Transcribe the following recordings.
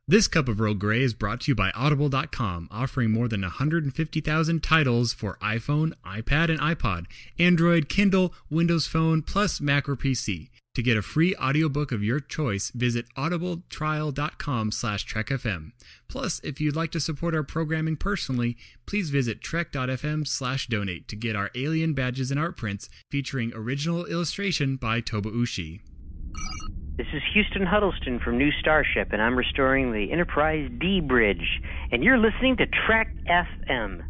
This Cup of Earl Grey is brought to you by Audible.com, offering more than 150,000 titles for iPhone, iPad, and iPod, Android, Kindle, Windows Phone, plus Mac or PC. To get a free audiobook of your choice, visit audibletrial.com/trekfm. Plus, if you'd like to support our programming personally, please visit trek.fm/donate to get our alien badges and art prints featuring original illustration by Toba Ushi. This is Houston Huddleston from New Starship, and I'm restoring the Enterprise D bridge. And you're listening to Trek FM.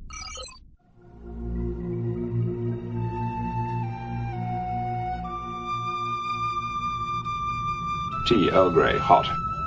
Tea Earl Grey, hot.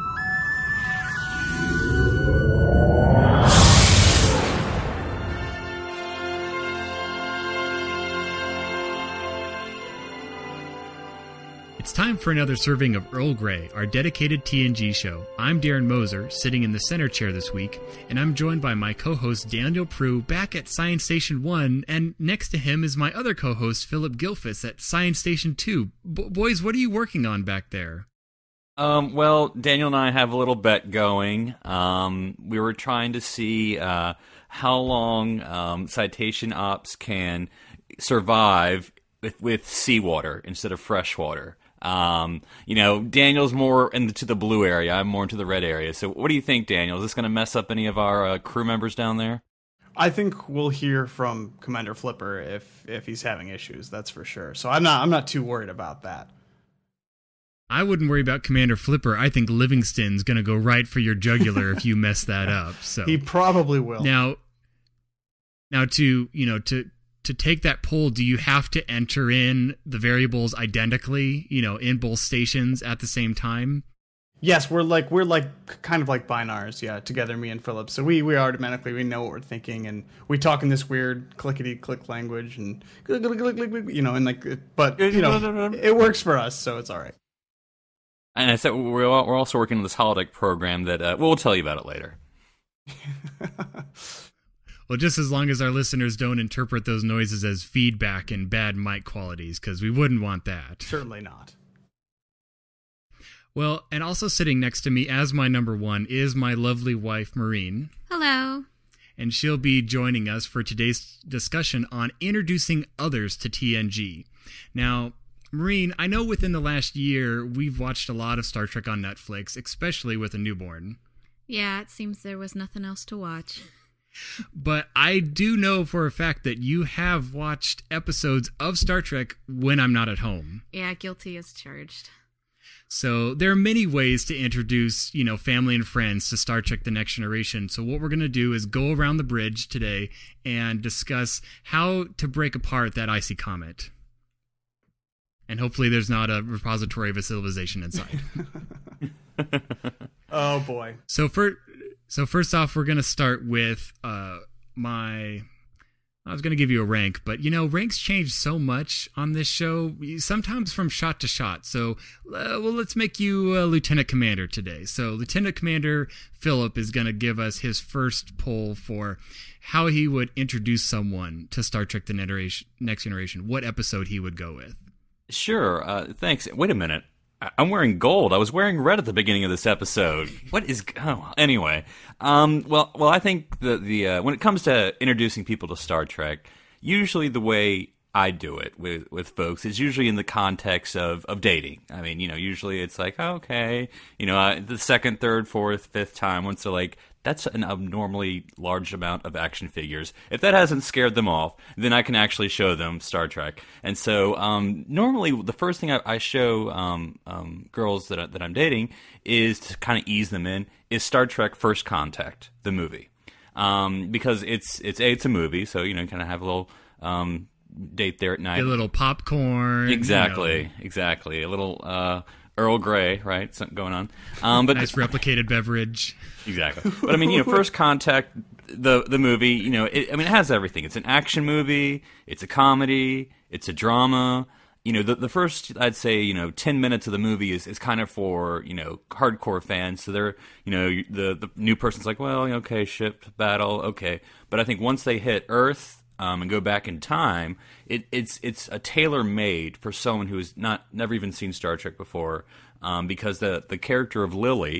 It's time for another serving of Earl Grey, our dedicated TNG show. I'm Darren Moser, sitting in the center chair this week, and I'm joined by my co-host Daniel Prue back at Science Station 1, and next to him is my other co-host Philip Gilfus at Science Station 2. Boys, what are you working on back there? Well, Daniel and I have a little bet going. We were trying to see how long citation ops can survive with seawater instead of fresh water. Daniel's more into the blue area. I'm more into the red area. So what do you think, Daniel? Is this going to mess up any of our crew members down there? I think we'll hear from Commander Flipper if he's having issues. That's for sure. So I'm not too worried about that. I wouldn't worry about Commander Flipper. I think Livingston's going to go right for your jugular if you mess that up. So he probably will. Now to take that poll, do you have to enter in the variables identically, in both stations at the same time? Yes, we're kind of like binars, yeah, together, me and Philip. So we automatically, we know what we're thinking, and we talk in this weird clickety-click language, and but it works for us, so it's all right. And I said we're also working on this holodeck program that we'll tell you about it later. Well, just as long as our listeners don't interpret those noises as feedback and bad mic qualities, because we wouldn't want that. Certainly not. Well, and also sitting next to me as my number one is my lovely wife, Maureen. Hello. And she'll be joining us for today's discussion on introducing others to TNG. Now, Maureen, I know within the last year we've watched a lot of Star Trek on Netflix, especially with a newborn. Yeah, it seems there was nothing else to watch. But I do know for a fact that you have watched episodes of Star Trek when I'm not at home. Yeah, guilty as charged. So there are many ways to introduce, family and friends to Star Trek The Next Generation. So what we're going to do is go around the bridge today and discuss how to break apart that icy comet. And hopefully there's not a repository of a civilization inside. Oh, boy. So first off, we're going to start with I was going to give you a rank, but, ranks change so much on this show, sometimes from shot to shot. So, let's make you Lieutenant Commander today. So Lieutenant Commander Philip is going to give us his first poll for how he would introduce someone to Star Trek The Next Generation, what episode he would go with. Sure. Thanks. Wait a minute. I'm wearing gold. I was wearing red at the beginning of this episode. What is? Oh, anyway. Well, I think the when it comes to introducing people to Star Trek, usually the way I do it with folks is usually in the context of dating. I mean, usually it's like, okay, the second, third, fourth, fifth time, once they're like, that's an abnormally large amount of action figures. If that hasn't scared them off, then I can actually show them Star Trek. And so normally the first thing I show girls that I'm dating is to kind of ease them in is Star Trek First Contact, the movie. Because it's a movie, so, kind of have a little date there at night. A little popcorn. Exactly. A little Earl Grey, right? Something going on. But nice replicated beverage. Exactly. But I mean, First Contact, the movie, it has everything. It's an action movie. It's a comedy. It's a drama. The first, I'd say, 10 minutes of the movie is kind of for, hardcore fans. So they're, the new person's like, well, okay, ship, battle, okay. But I think once they hit Earth, and go back in time, it's a tailor-made for someone who has never even seen Star Trek before, because the character of Lily,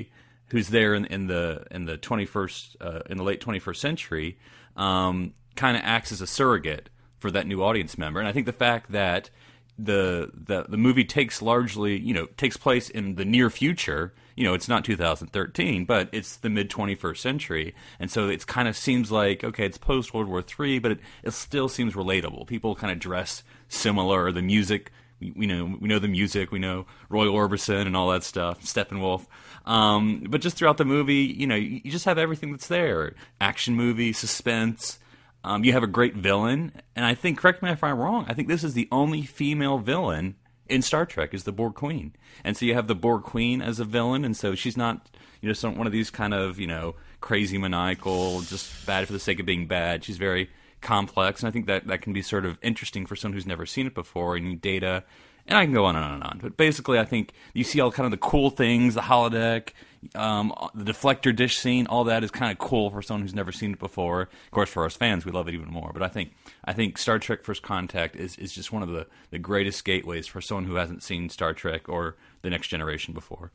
who's there in the 21st in the late 21st century kind of acts as a surrogate for that new audience member. And I think the fact that the movie takes place in the near future. It's not 2013, but it's the mid 21st century, and so it kind of seems like, okay, it's post World War III, but it still seems relatable. People kind of dress similar. The music, we know the music, we know Roy Orbison and all that stuff, Steppenwolf. But just throughout the movie, you just have everything that's there: action movie, suspense. You have a great villain, and I think, correct me if I'm wrong, I think this is the only female villain in Star Trek, is the Borg Queen. And so you have the Borg Queen as a villain, and so she's not, one of these kind of, crazy maniacal, just bad for the sake of being bad. She's very complex, and I think that can be sort of interesting for someone who's never seen it before. You need Data, and I can go on and on and on. But basically, I think you see all kind of the cool things, the holodeck, the deflector dish scene, all that is kind of cool for someone who's never seen it before. Of course, for us fans, we love it even more. But I think Star Trek First Contact is just one of the greatest gateways for someone who hasn't seen Star Trek or The Next Generation before.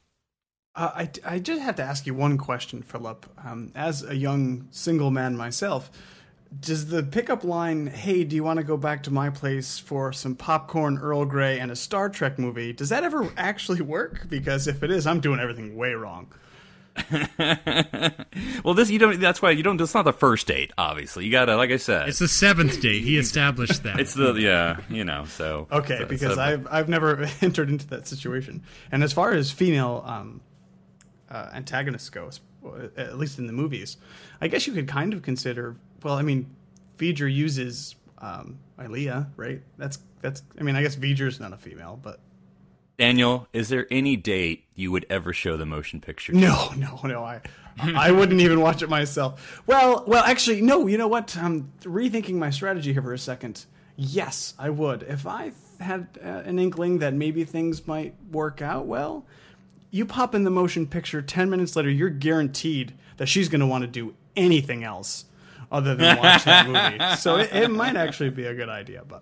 I just have to ask you one question, Philip. As a young single man myself, does the pickup line, "Hey, do you want to go back to my place for some popcorn, Earl Grey, and a Star Trek movie," does that ever actually work? Because if it is, I'm doing everything way wrong. Well, that's why you don't. It's not the first date, obviously. You gotta, like I said, it's the seventh date. He established that. It's so. Okay, because I've never entered into that situation. And as far as female antagonists goes, at least in the movies, I guess you could kind of consider. Well, I mean, V'ger uses Ilia, right? That's. I mean, I guess V'ger's not a female, but. Daniel, is there any date you would ever show the motion picture? No. I wouldn't even watch it myself. Well, actually, no. You know what? I'm rethinking my strategy here for a second. Yes, I would. If I had an inkling that maybe things might work out well, you pop in the motion picture, 10 minutes later, you're guaranteed that she's going to want to do anything else other than watch that movie. So it might actually be a good idea, but...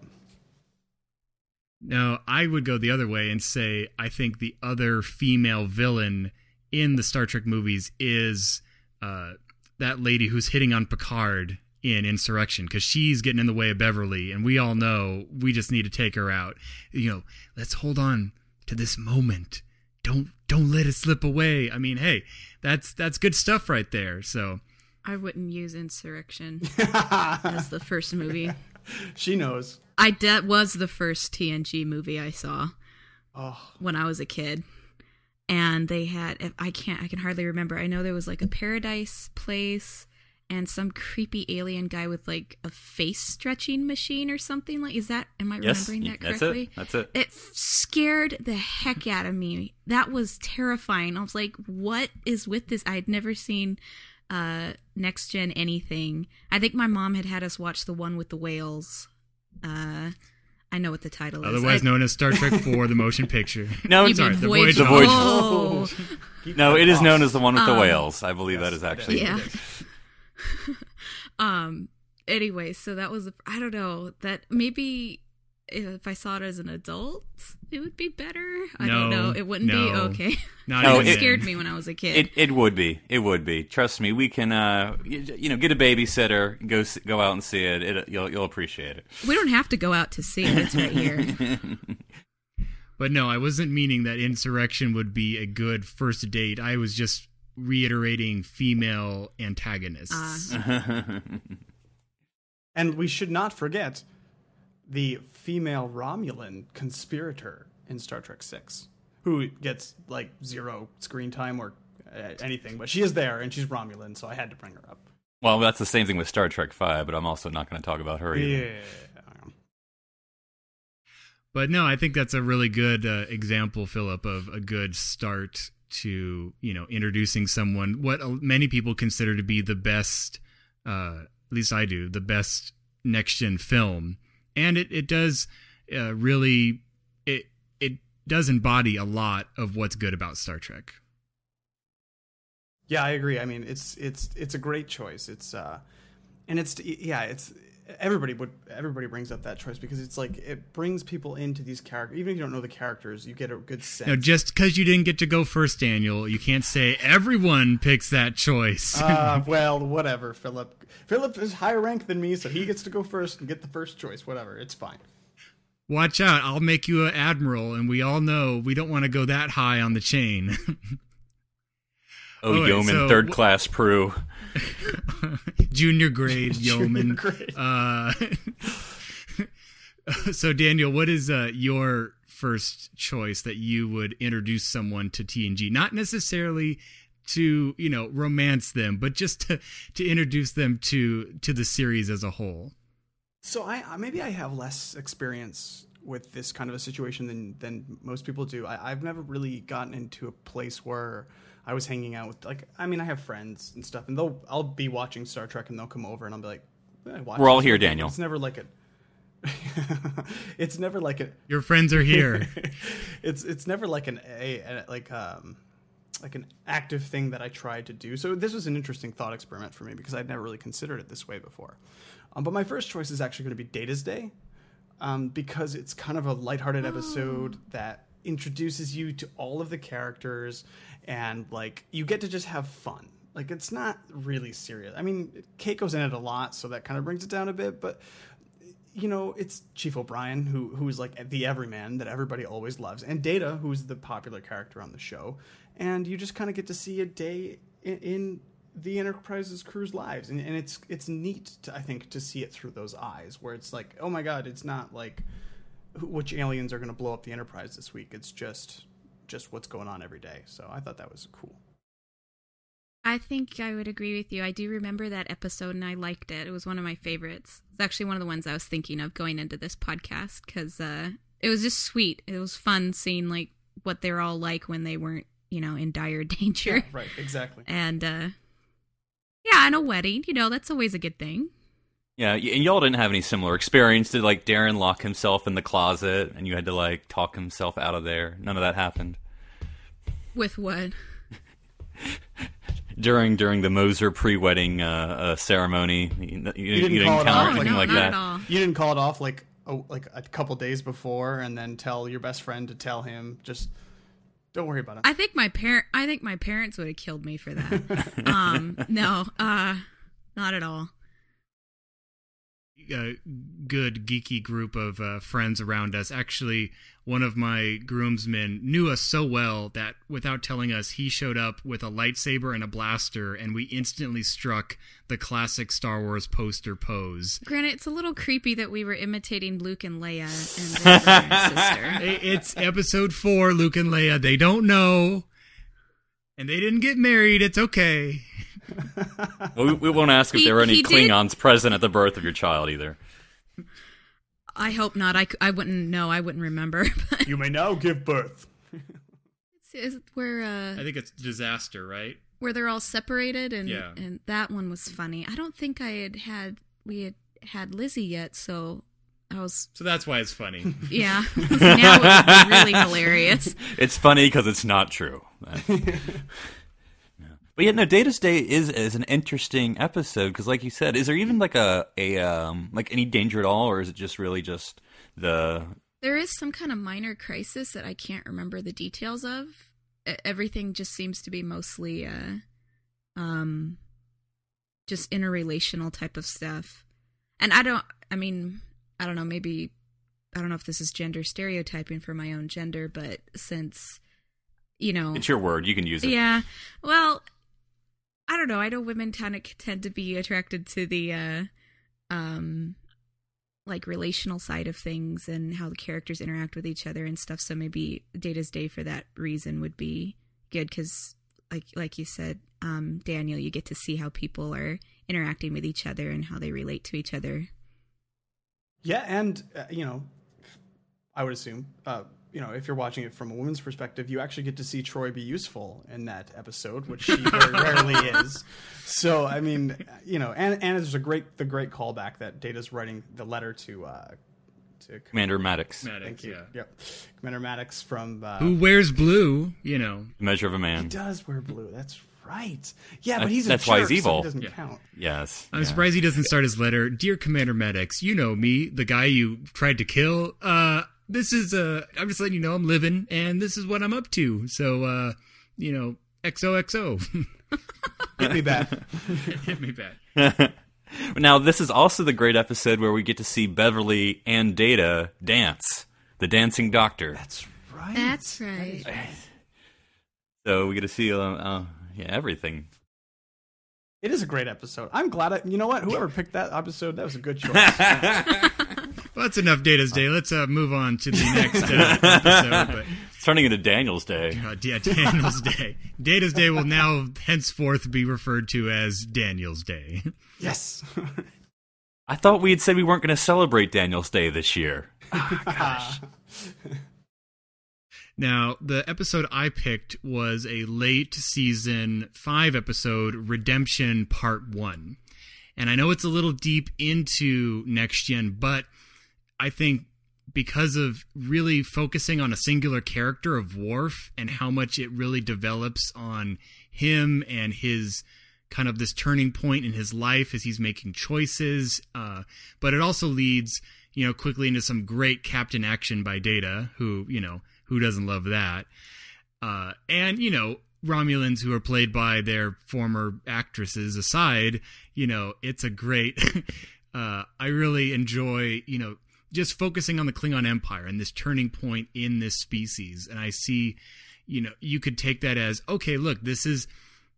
No, I would go the other way and say I think the other female villain in the Star Trek movies is that lady who's hitting on Picard in Insurrection, because she's getting in the way of Beverly, and we all know we just need to take her out. Let's hold on to this moment. Don't let it slip away. I mean, hey, that's good stuff right there. So I wouldn't use Insurrection as the first movie. She knows. That was the first TNG movie I saw when I was a kid. And they had, I can hardly remember. I know there was like a Paradise Place and some creepy alien guy with like a face stretching machine or something. Like, am I remembering that correctly? That's it. It scared the heck out of me. That was terrifying. I was like, what is with this? I had never seen Next Gen anything. I think my mom had us watch the one with the whales. I know what the title is. Otherwise known as Star Trek 4, the motion picture. No, sorry, the Voyager. Oh. No, it is known as the one with the whales. I believe that is actually. Yeah. Anyway, so that was, I don't know, that maybe if I saw it as an adult, it would be better. I don't know. It wouldn't be okay. It scared me when I was a kid. It would be. It would be. Trust me. We can, get a babysitter, go out and see it. You'll appreciate it. We don't have to go out to see it. It's right here. But no, I wasn't meaning that Insurrection would be a good first date. I was just reiterating female antagonists. And we should not forget the female Romulan conspirator in Star Trek VI, who gets like 0 screen time or anything, but she is there and she's Romulan, so I had to bring her up. Well, that's the same thing with Star Trek V, but I'm also not going to talk about her either. Yeah. But no, I think that's a really good example, Philip, of a good start to, introducing someone, what many people consider to be the best, at least I do, the best next-gen film. And it does really, it does embody a lot of what's good about Star Trek. Yeah, I agree. I mean, it's a great choice. It's everybody brings up that choice because it's like it brings people into these characters. Even if you don't know the characters, you get a good sense. Now, just because you didn't get to go first, Daniel, you can't say everyone picks that choice. Well, whatever, Philip. Philip is higher ranked than me, so he gets to go first and get the first choice. Whatever, it's fine. Watch out, I'll make you an admiral, and we all know we don't want to go that high on the chain. Yeoman, third class Prue. Junior grade yeoman. Grade. So Daniel, what is your first choice that you would introduce someone to TNG? Not necessarily to, romance them, but just to introduce them to the series as a whole. So maybe I have less experience with this kind of a situation than most people do. I've never really gotten into a place where I was hanging out with, I have friends and stuff, and I'll be watching Star Trek, and they'll come over, and I'll be like, we're all here, Daniel. It's never like it's never like your friends are here. it's never like an active thing that I tried to do. So this was an interesting thought experiment for me because I'd never really considered it this way before. But my first choice is actually going to be Data's Day, because it's kind of a lighthearted episode that introduces you to all of the characters, and you get to just have fun. It's not really serious. Keiko's in it a lot, so that kind of brings it down a bit, but it's Chief O'Brien who's like the everyman that everybody always loves, and Data, who's the popular character on the show, and you just kind of get to see a day in the Enterprise's crew's lives, and it's neat I think to see it through those eyes, where it's like, oh my god, it's not like which aliens are going to blow up the Enterprise this week. It's just what's going on every day. So I thought that was cool. I think I would agree with you. I do remember that episode, and I liked it. It was one of my favorites. It's actually one of the ones I was thinking of going into this podcast, because it was just sweet. It was fun seeing what they're all like when they weren't, in dire danger. Yeah, right, exactly. And and a wedding, that's always a good thing. Yeah, and y'all didn't have any similar experience. Did Darren lock himself in the closet and you had to talk himself out of there? None of that happened. With what? During the Moser pre-wedding ceremony, you didn't encounter anything like that. At all. You didn't call it off a couple days before and then tell your best friend to tell him, just don't worry about it. I think my parents would have killed me for that. No, not at all. Good geeky group of friends around us. Actually, one of my groomsmen knew us so well that without telling us, he showed up with a lightsaber and a blaster, and we instantly struck the classic Star Wars poster pose. Granted, it's a little creepy that we were imitating Luke and Leia and their brother and sister. It's episode 4, Luke and Leia. They don't know, and they didn't get married. It's okay. Well, we won't ask if there were any Klingons present at the birth of your child either. I hope not. I wouldn't know. I wouldn't remember. You may now give birth. It's where I think it's Disaster, right? Where they're all separated, and yeah. And that one was funny. I don't think we had Lizzie yet, so I was. So that's why it's funny. Yeah. Now it's really hilarious. It's funny because it's not true. But yeah, no, Data's Day is an interesting episode because, like you said, is there even any danger at all, or is it just really just the? There is some kind of minor crisis that I can't remember the details of. Everything just seems to be mostly, just interrelational type of stuff, and I don't know. Maybe I don't know if this is gender stereotyping for my own gender, but since it's your word, you can use it. Yeah, well. I don't know. I know women tend to be attracted to the, relational side of things and how the characters interact with each other and stuff. So maybe Data's Day for that reason would be good because, like you said, Daniel, you get to see how people are interacting with each other and how they relate to each other. Yeah, and I would assume. If you're watching it from a woman's perspective, you actually get to see Troy be useful in that episode, which she very rarely is. So, and there's the great callback that Data's writing the letter to Commander Maddox. Thank you. Yeah. Yep. Commander Maddox from who wears blue, Measure of a Man. He does wear blue. That's right. Yeah, but That's why he's evil. So he doesn't count. Yes. I'm surprised he doesn't start his letter. Dear Commander Maddox, you know me, the guy you tried to kill. This is, I'm just letting you know I'm living, and this is what I'm up to. So, XOXO. Hit me back. Hit me back. Now, this is also the great episode where we get to see Beverly and Data dance. The dancing doctor. That's right. That's right. So we get to see everything. It is a great episode. I'm glad. You know what? Whoever picked that episode, that was a good choice. Well, that's enough Data's Day. Let's move on to the next episode. But, It's turning into Daniel's Day. yeah, Daniel's Day. Data's Day will now henceforth be referred to as Daniel's Day. Yes. I thought we had said we weren't going to celebrate Daniel's Day this year. Gosh. Now, the episode I picked was a late season 5 episode, Redemption Part 1. And I know it's a little deep into Next Gen, but I think because of really focusing on a singular character of Worf and how much it really develops on him and his kind of this turning point in his life as he's making choices. But it also leads, quickly into some great captain action by Data, who doesn't love that? And, Romulans who are played by their former actresses aside, it's a great, I really enjoy, just focusing on the Klingon Empire and this turning point in this species. And I see, you could take that as, okay, look, this is,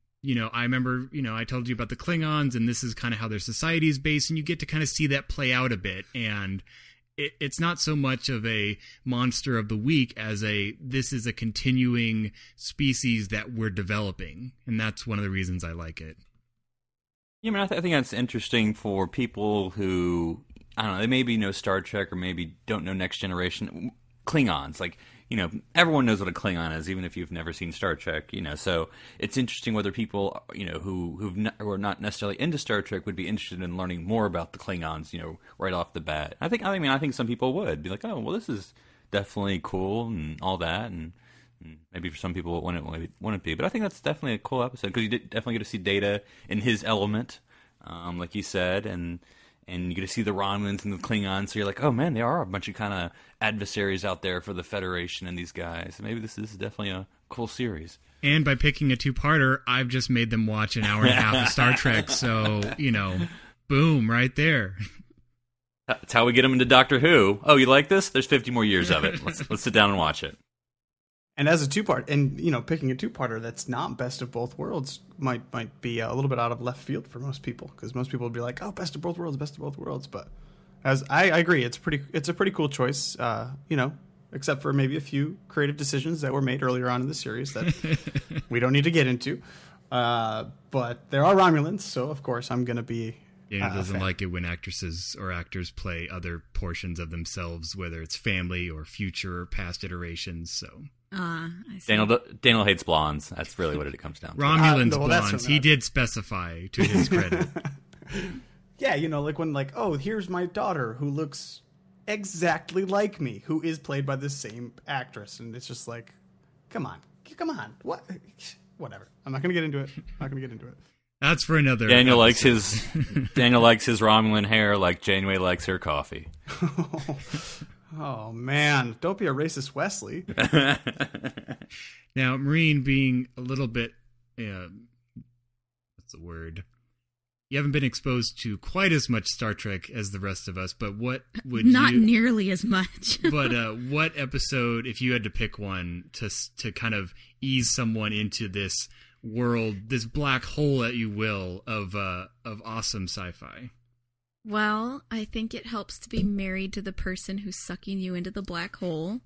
I remember, I told you about the Klingons and this is kind of how their society is based, and you get to kind of see that play out a bit. And it's not so much of a monster of the week as this is a continuing species that we're developing. And that's one of the reasons I like it. Yeah, I mean, I think that's interesting for people who, I don't know, they maybe know Star Trek or maybe don't know Next Generation. Klingons, everyone knows what a Klingon is, even if you've never seen Star Trek, so it's interesting whether people, who are not necessarily into Star Trek would be interested in learning more about the Klingons, right off the bat. I think some people would be like, oh, well, this is definitely cool and all that, and maybe for some people it wouldn't be, but I think that's definitely a cool episode because you definitely get to see Data in his element, like you said, and you get to see the Romulans and the Klingons, so you're like, oh man, there are a bunch of kind of adversaries out there for the Federation and these guys. So maybe this is definitely a cool series. And by picking a 2-parter, I've just made them watch an hour and a half of Star Trek, so, boom, right there. That's how we get them into Doctor Who. Oh, you like this? There's 50 more years of it. Let's sit down and watch it. And as a 2-part, and picking a 2-parter that's not Best of Both Worlds might be a little bit out of left field for most people, because most people would be like, "Oh, Best of Both Worlds." But as I agree, it's a pretty cool choice. Except for maybe a few creative decisions that were made earlier on in the series that we don't need to get into. But there are Romulans, so of course I'm going to be. Daniel doesn't like it when actresses or actors play other portions of themselves, whether it's family or future or past iterations. So. I see. Daniel hates blondes. That's really what it comes down to. Romulans blondes. He did specify, to his credit. Yeah, here's my daughter who looks exactly like me, who is played by the same actress, and it's just like, come on, what? Whatever. I'm not gonna get into it. That's for another. Daniel likes his Romulan hair like Janeway likes her coffee. Oh, man. Don't be a racist, Wesley. Now, Marine being a little bit, what's the word? You haven't been exposed to quite as much Star Trek as the rest of us, but what would Not nearly as much. But what episode, if you had to pick one to kind of ease someone into this world, this black hole, that you will, of awesome sci-fi? Well, I think it helps to be married to the person who's sucking you into the black hole.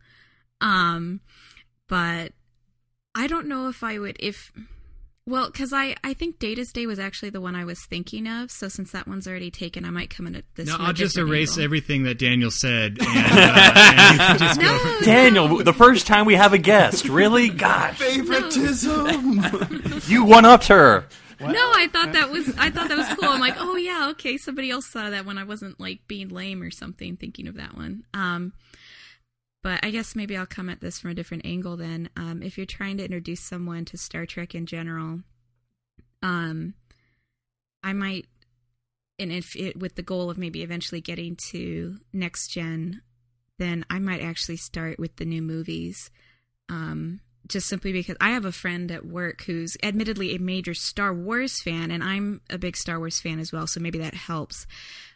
But I don't know if I would, because I think Data's Day was actually the one I was thinking of. So since that one's already taken, I might come in at this. No, I'll just erase angle. Everything that Daniel said. And you can just go. Daniel, the first time we have a guest, really? Gosh, favoritism. You one-upped her. No, I thought that was cool. I'm like, oh yeah, okay. Somebody else saw that one. I wasn't like being lame or something thinking of that one. But I guess maybe I'll come at this from a different angle then. If you're trying to introduce someone to Star Trek in general, I might, and if it, with the goal of maybe eventually getting to Next Gen, then I might actually start with the new movies. Just simply because I have a friend at work who's admittedly a major Star Wars fan, and I'm a big Star Wars fan as well, so maybe that helps.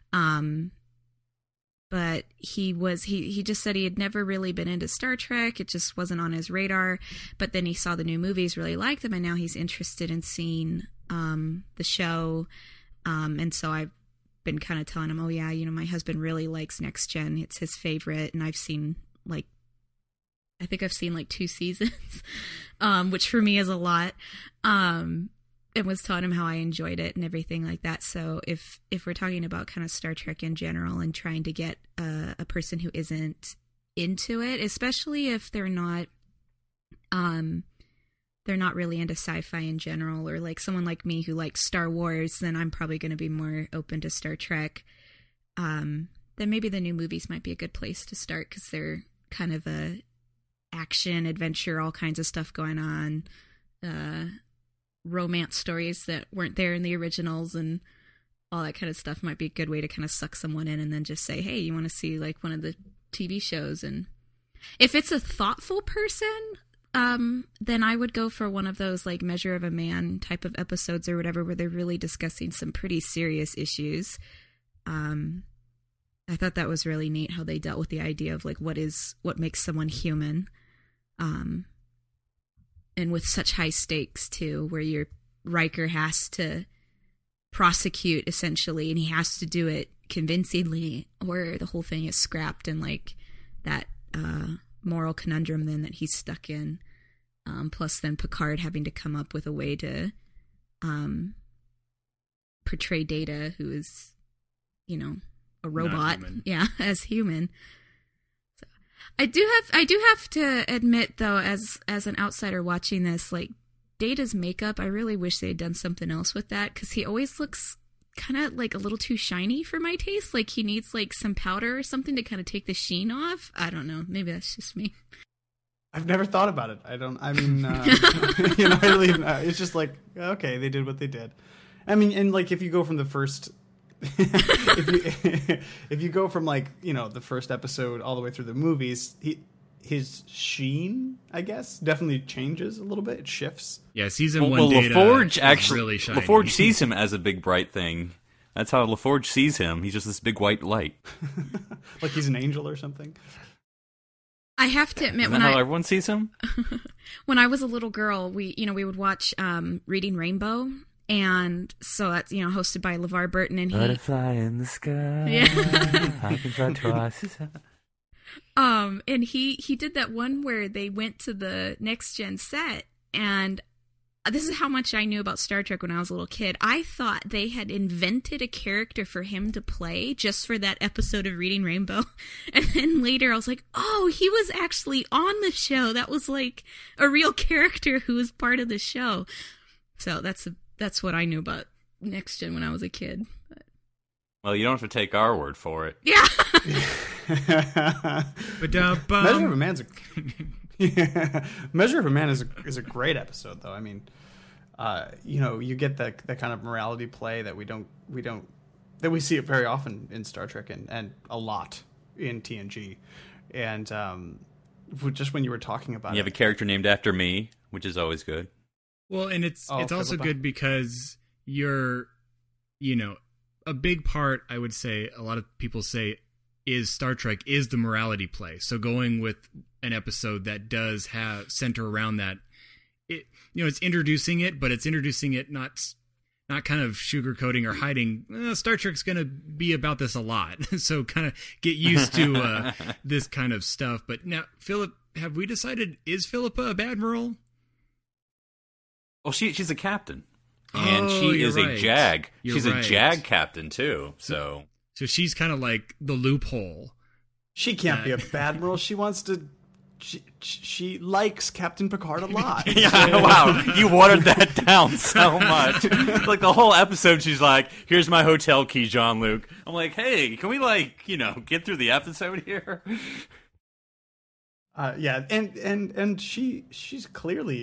But he just said he had never really been into Star Trek. It just wasn't on his radar. But then he saw the new movies, really liked them, and now he's interested in seeing the show. And so I've been kind of telling him, oh yeah, my husband really likes Next Gen. It's his favorite, and I've seen like 2 seasons, which for me is a lot. And was telling him how I enjoyed it and everything like that. So if we're talking about kind of Star Trek in general and trying to get a person who isn't into it, especially if they're not really into sci-fi in general, or like someone like me who likes Star Wars, then I'm probably going to be more open to Star Trek. Then maybe the new movies might be a good place to start, because they're kind of a action, adventure, all kinds of stuff going on. Romance stories that weren't there in the originals and all that kind of stuff might be a good way to kind of suck someone in, and then just say, hey, you want to see like one of the TV shows? And if it's a thoughtful person, then I would go for one of those like Measure of a Man type of episodes or whatever, where they're really discussing some pretty serious issues. I thought that was really neat how they dealt with the idea of like what makes someone human. And with such high stakes too, where your Riker has to prosecute essentially, and he has to do it convincingly, or the whole thing is scrapped, and like that moral conundrum then that he's stuck in. Plus then Picard having to come up with a way to portray Data, who is, a robot, as human. I do have to admit though, as an outsider watching this, like Data's makeup, I really wish they had done something else with that, because he always looks kind of like a little too shiny for my taste. Like he needs like some powder or something to kind of take the sheen off. I don't know. Maybe that's just me. I've never thought about it. I really, it's just like, okay, they did what they did. I mean, and like if you go from the first. if you go from like the first episode all the way through the movies, his sheen, I guess, definitely changes a little bit. It shifts. Yeah, season one. Data LaForge actually really shiny. LaForge sees him as a big bright thing. That's how LaForge sees him. He's just this big white light, like he's an angel or something. I have to admit, Isn't that how everyone sees him? When I was a little girl, we would watch Reading Rainbow. And so that's, hosted by LeVar Burton, and Butterfly in the sky. Yeah. I can try twice. And he did that one where they went to the Next Gen set, and this is how much I knew about Star Trek when I was a little kid. I thought they had invented a character for him to play just for that episode of Reading Rainbow. And then later I was like, oh, he was actually on the show. That was like a real character who was part of the show. So that's what I knew about Next Gen when I was a kid. But. Well, you don't have to take our word for it. Yeah. Measure of a Man's Measure of a Man is a great episode, though. I mean, you get that kind of morality play that we see it very often in Star Trek and a lot in TNG, and just when you were talking about you have a character named after me, which is always good. Well, and it's also good because you're, a big part, I would say, a lot of people say, is Star Trek is the morality play. So going with an episode that does center around that, it's introducing it, but it's introducing it not kind of sugarcoating or hiding. Star Trek's going to be about this a lot. So kind of get used to this kind of stuff. But now, Philip, have we decided, is Philippa a Badmiral? Well, she's a captain, and she is a JAG. She's a JAG captain too. So she's kind of like the loophole. She can't be a Badmiral. She wants to. She likes Captain Picard a lot. Yeah, wow, you watered that down so much. Like the whole episode, she's like, "Here's my hotel key, Jean-Luc." I'm like, "Hey, can we get through the episode here?" Yeah, and she's clearly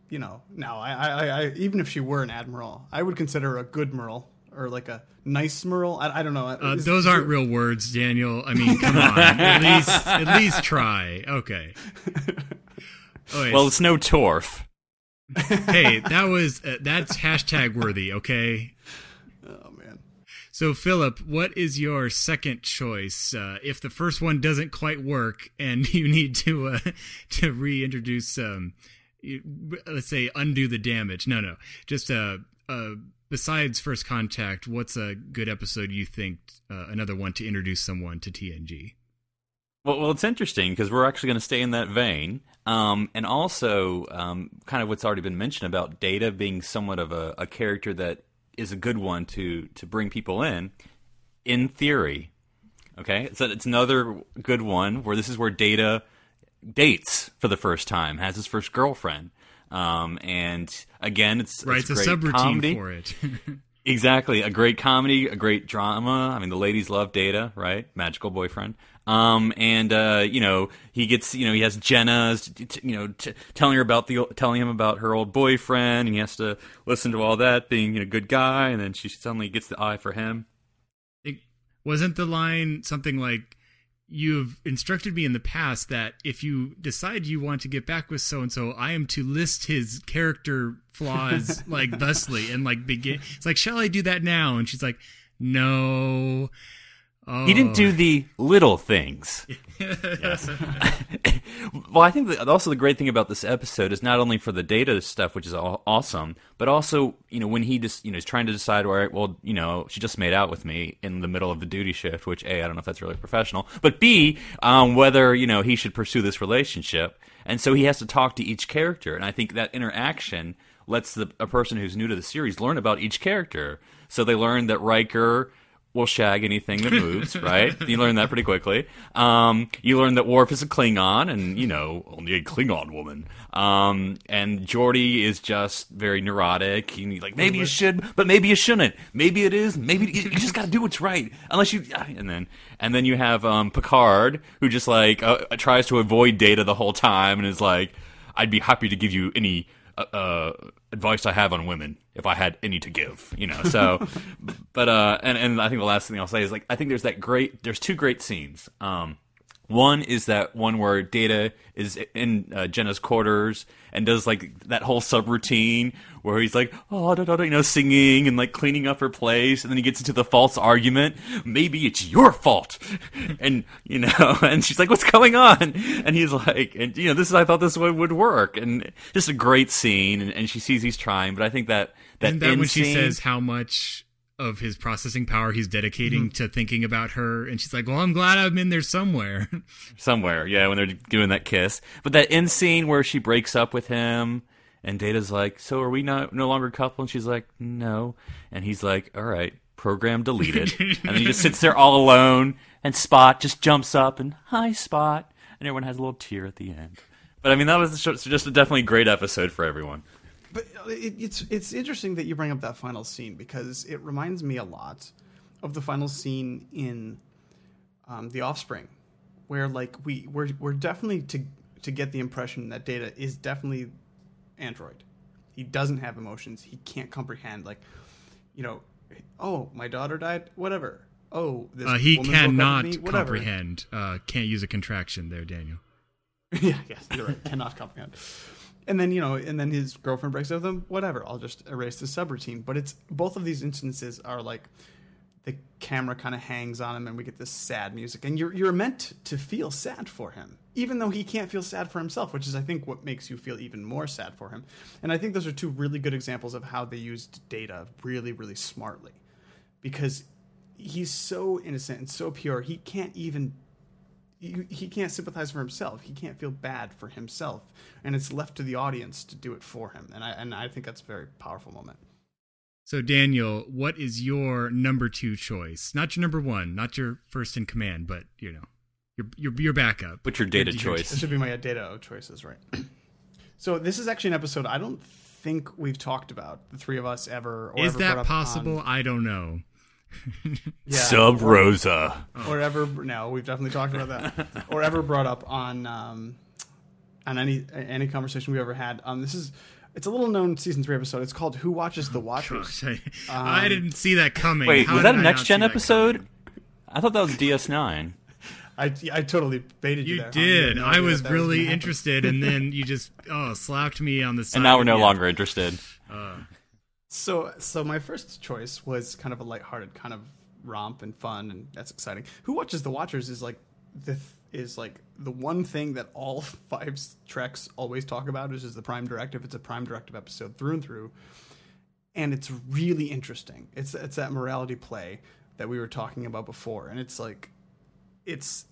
no, I even if she were an admiral, I would consider her a good merle or like a nice merle. I don't know. Those aren't real words, Daniel. I mean, come on, at least try. Okay. Well, it's no Torf. Hey, that's hashtag worthy. Okay. Oh man. So, Philip, what is your second choice? If the first one doesn't quite work and you need to reintroduce, let's say, undo the damage. No, just besides First Contact, what's a good episode you think? Another one to introduce someone to TNG. Well, it's interesting because we're actually going to stay in that vein, and also kind of what's already been mentioned about Data being somewhat of a character that is a good one to bring people in theory. Okay, so it's another good one where this is where Data dates for the first time, has his first girlfriend, and again, it's a great subroutine comedy for it. Exactly, a great comedy, a great drama. I mean, the ladies love Data, right? Magical boyfriend. He gets, he has Jenna, telling him about her old boyfriend, and he has to listen to all that, being a good guy, and then she suddenly gets the eye for him. Wasn't the line something like, "You've instructed me in the past that if you decide you want to get back with so-and-so, I am to list his character flaws like thusly," and like begin. It's like, "Shall I do that now?" And she's like, "No." Oh. He didn't do the little things. Yes. Well, I think that also the great thing about this episode is not only for the Data stuff, which is awesome, but also, when he just, is trying to decide, all right, well, she just made out with me in the middle of the duty shift, which A, I don't know if that's really professional, but B, whether, he should pursue this relationship. And so he has to talk to each character. And I think that interaction lets a person who's new to the series learn about each character. So they learn that Riker will shag anything that moves, right? You learn that pretty quickly. You learn that Worf is a Klingon, and, only a Klingon woman. And Geordi is just very neurotic. He's like, maybe you should, but maybe you shouldn't. Maybe it is. Maybe you just got to do what's right. Unless you, and then you have Picard, who just tries to avoid Data the whole time, and is like, I'd be happy to give you any advice I have on women if I had any to give, so, but, and I think the last thing I'll say is I think there's two great scenes. One is that one where Data is in Jenna's quarters and does that whole subroutine where he's singing and cleaning up her place, and then he gets into the false argument. Maybe it's your fault, and and she's like, "What's going on?" And he's like, "And I thought this would work," and just a great scene. And she sees he's trying, but I think that isn't that when she says how much of his processing power he's dedicating to thinking about her, and she's like, "Well, I'm glad I'm in there somewhere." Somewhere, yeah, when they're doing that kiss. But that end scene where she breaks up with him, and Data's like, "So are we no longer a couple?" And she's like, "No." And he's like, "All right, program deleted." And then he just sits there all alone, and Spot just jumps up and, "Hi, Spot." And everyone has a little tear at the end. But I mean, that was just a definitely great episode for everyone. But it's interesting that you bring up that final scene, because it reminds me a lot of the final scene in The Offspring, where we're definitely to get the impression that Data is definitely android. He doesn't have emotions. He can't comprehend oh, my daughter died. Whatever. Oh, this he woman cannot woke up with me. Whatever. comprehend. Can't use a contraction there, Daniel. Yes, you're right. Cannot comprehend. And then, and then his girlfriend breaks up with him. Whatever. I'll just erase the subroutine. But it's both of these instances are the camera kind of hangs on him, and we get this sad music. And you're meant to feel sad for him, even though he can't feel sad for himself, which is, I think, what makes you feel even more sad for him. And I think those are two really good examples of how they used Data really, really smartly, because he's so innocent and so pure. He can't sympathize for himself. He can't feel bad for himself, and it's left to the audience to do it for him. And I think that's a very powerful moment. So, Daniel, what is your number 2 choice? Not your number 1, not your first in command, but your backup. What's your Data choice? This should be my Data choices, right? So this is actually an episode I don't think we've talked about, the three of us ever. Or is ever that possible? I don't know. Yeah, Sub Rosa. Or ever, no, we've definitely talked about that. Or ever brought up on any conversation we ever had. This is It's a little known season 3 episode. It's called Who Watches the Watchers. Gosh, I didn't see that coming. Wait, How was did that a I Next not Gen see that episode? coming? I thought that was DS9. I totally baited you You there. did. No I idea was that was really gonna happen. interested, and then you just slapped me on the side. And now we're no Yeah. longer interested. So my first choice was kind of a lighthearted kind of romp and fun, and that's exciting. Who Watches the Watchers is like the one thing that all 5 Treks always talk about is the Prime Directive. It's a Prime Directive episode through and through, and it's really interesting. It's that morality play that we were talking about before, and it's like it's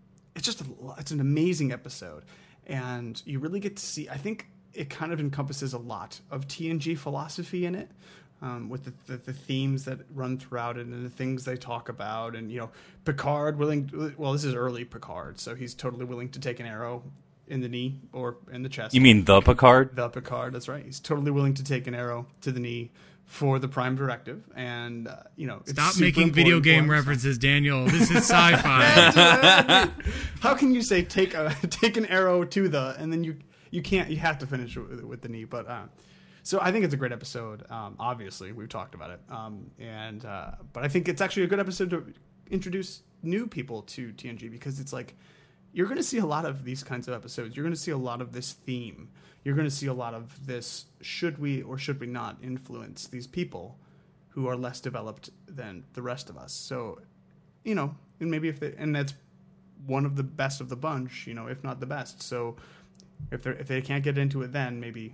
an amazing episode, and you really get to see. I think it kind of encompasses a lot of TNG philosophy in it, with the themes that run throughout it and the things they talk about. And, you know, Picard this is early Picard, so he's totally willing to take an arrow in the knee or in the chest. You mean the Picard? The Picard, that's right. He's totally willing to take an arrow to the knee for the Prime Directive. And, it's Stop super making video important game for him. references, Daniel. This is sci-fi. How can you say take an arrow to the, and then you can't, you have to finish with the knee. But so I think it's a great episode. Obviously, we've talked about it, but I think it's actually a good episode to introduce new people to TNG, because it's like you're going to see a lot of these kinds of episodes. You're going to see a lot of this theme. You're going to see a lot of this. Should we or should we not influence these people who are less developed than the rest of us? So, and maybe and that's one of the best of the bunch, if not the best. So if they can't get into it, then maybe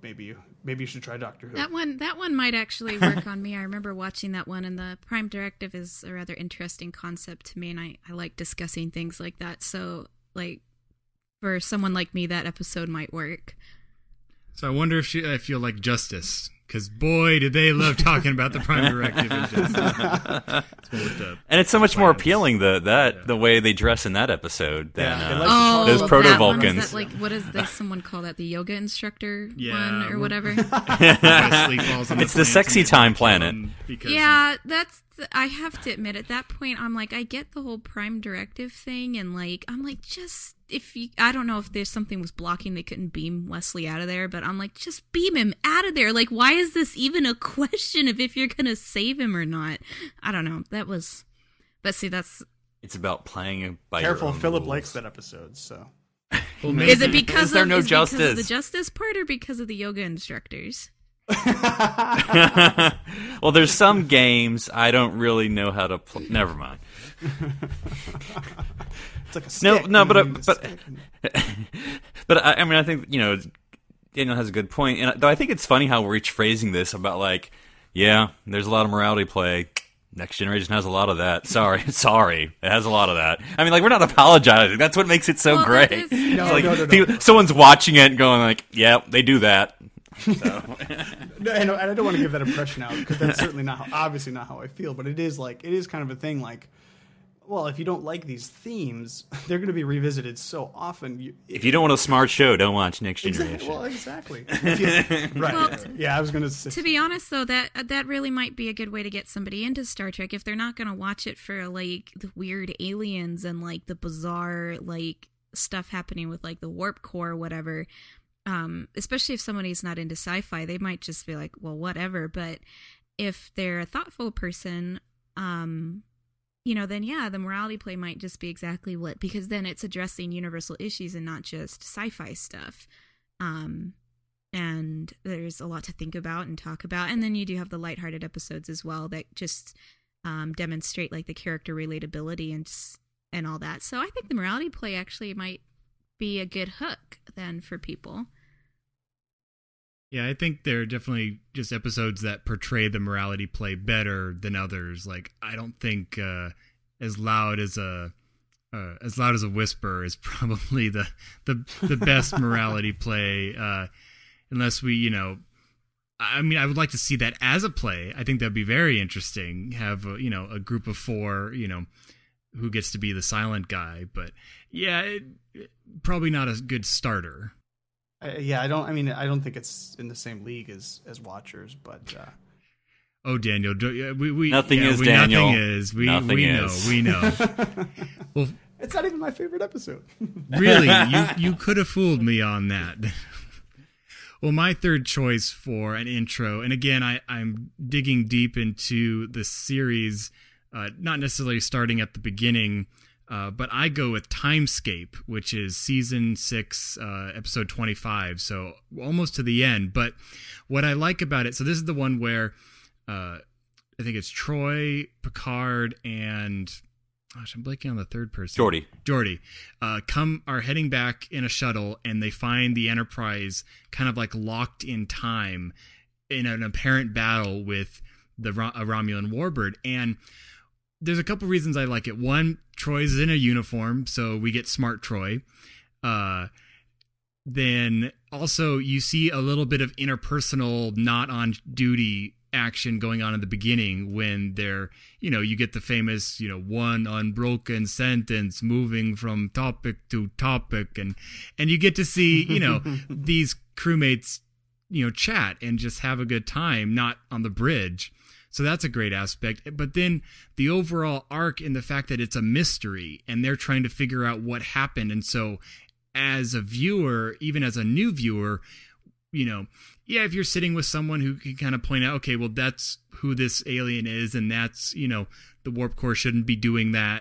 you should try Doctor Who. That one might actually work on me. I remember watching that one, and the Prime Directive is a rather interesting concept to me, and I like discussing things like that. So, like, for someone like me, that episode might work. So I wonder if you'll like Justice, because boy, did they love talking about the Prime Directive and Justice. And it's so much more appealing the way they dress in that episode than those that Proto-Vulcans. one, is that, like, what is this? Someone call that the yoga instructor one or whatever? Wesley falls on It's the sexy time planet. Yeah, I have to admit, at that point, I'm like, I get the whole Prime Directive thing, and I'm like, just I don't know if there's something was blocking, they couldn't beam Wesley out of there, but I'm like, just beam him out of there. Like, why is this even a question of if you're gonna save him or not? I don't know. But see, it's about playing it by Careful, your own Philip rules. likes that episode, so. is it because there of no is it because of justice? the justice part, or because of the yoga instructors? Well, there's some games I don't really know how to play. Never mind. It's like a stick. No, but I mean, I think Daniel has a good point, and though I think it's funny how we're each phrasing this about like, yeah, there's a lot of morality play. Next Generation has a lot of that. Sorry, it has a lot of that. I mean, like, we're not apologizing. That's what makes it so Well, great. that is- It's No, like, no. someone's watching it and going like, yeah, they do that. So. No, and I don't want to give that impression out, because that's certainly obviously not how I feel. But it is kind of a thing. Like, well, if you don't like these themes, they're going to be revisited so often. If you don't want a smart show, don't watch Next Generation. Exactly. Right. Well, Yeah, I was going to say. To be honest, though, that really might be a good way to get somebody into Star Trek if they're not going to watch it for like the weird aliens and like the bizarre like stuff happening with like the warp core or whatever. Especially if somebody's not into sci-fi, they might just be like, well, whatever. But if they're a thoughtful person, then yeah, the morality play might just be exactly because then it's addressing universal issues and not just sci-fi stuff. And there's a lot to think about and talk about. And then you do have the lighthearted episodes as well that just demonstrate like the character relatability and all that. So I think the morality play actually might be a good hook then for people. Yeah, I think there are definitely just episodes that portray the morality play better than others. Like, I don't think as loud as a whisper is probably the best morality play, unless we, I mean, I would like to see that as a play. I think that'd be very interesting. Have a group of 4, who gets to be the silent guy, but yeah, probably not a good starter. I don't think it's in the same league as Watchers, but. Oh, Daniel, Nothing is, Daniel. Nothing is. We Nothing know. Well, it's not even my favorite episode. really, you could have fooled me on that. Well, my third choice for an intro, and again, I'm digging deep into the series, not necessarily starting at the beginning, but I go with Timescape, which is season 6, episode 25, so almost to the end. But what I like about it, so this is the one where I think it's Troy, Picard, and I'm blanking on the third person. Geordi. Are heading back in a shuttle, and they find the Enterprise kind of like locked in time in an apparent battle with a Romulan warbird. And there's a couple reasons I like it. One, Troy's in a uniform, so we get smart Troy. Then also you see a little bit of interpersonal, not on duty action going on in the beginning when they're, you get the famous, one unbroken sentence moving from topic to topic, and you get to see, these crewmates, chat and just have a good time, not on the bridge. So that's a great aspect. But then the overall arc in the fact that it's a mystery and they're trying to figure out what happened. And so as a viewer, even as a new viewer, if you're sitting with someone who can kind of point out, okay, well, that's who this alien is, and that's, the warp core shouldn't be doing that.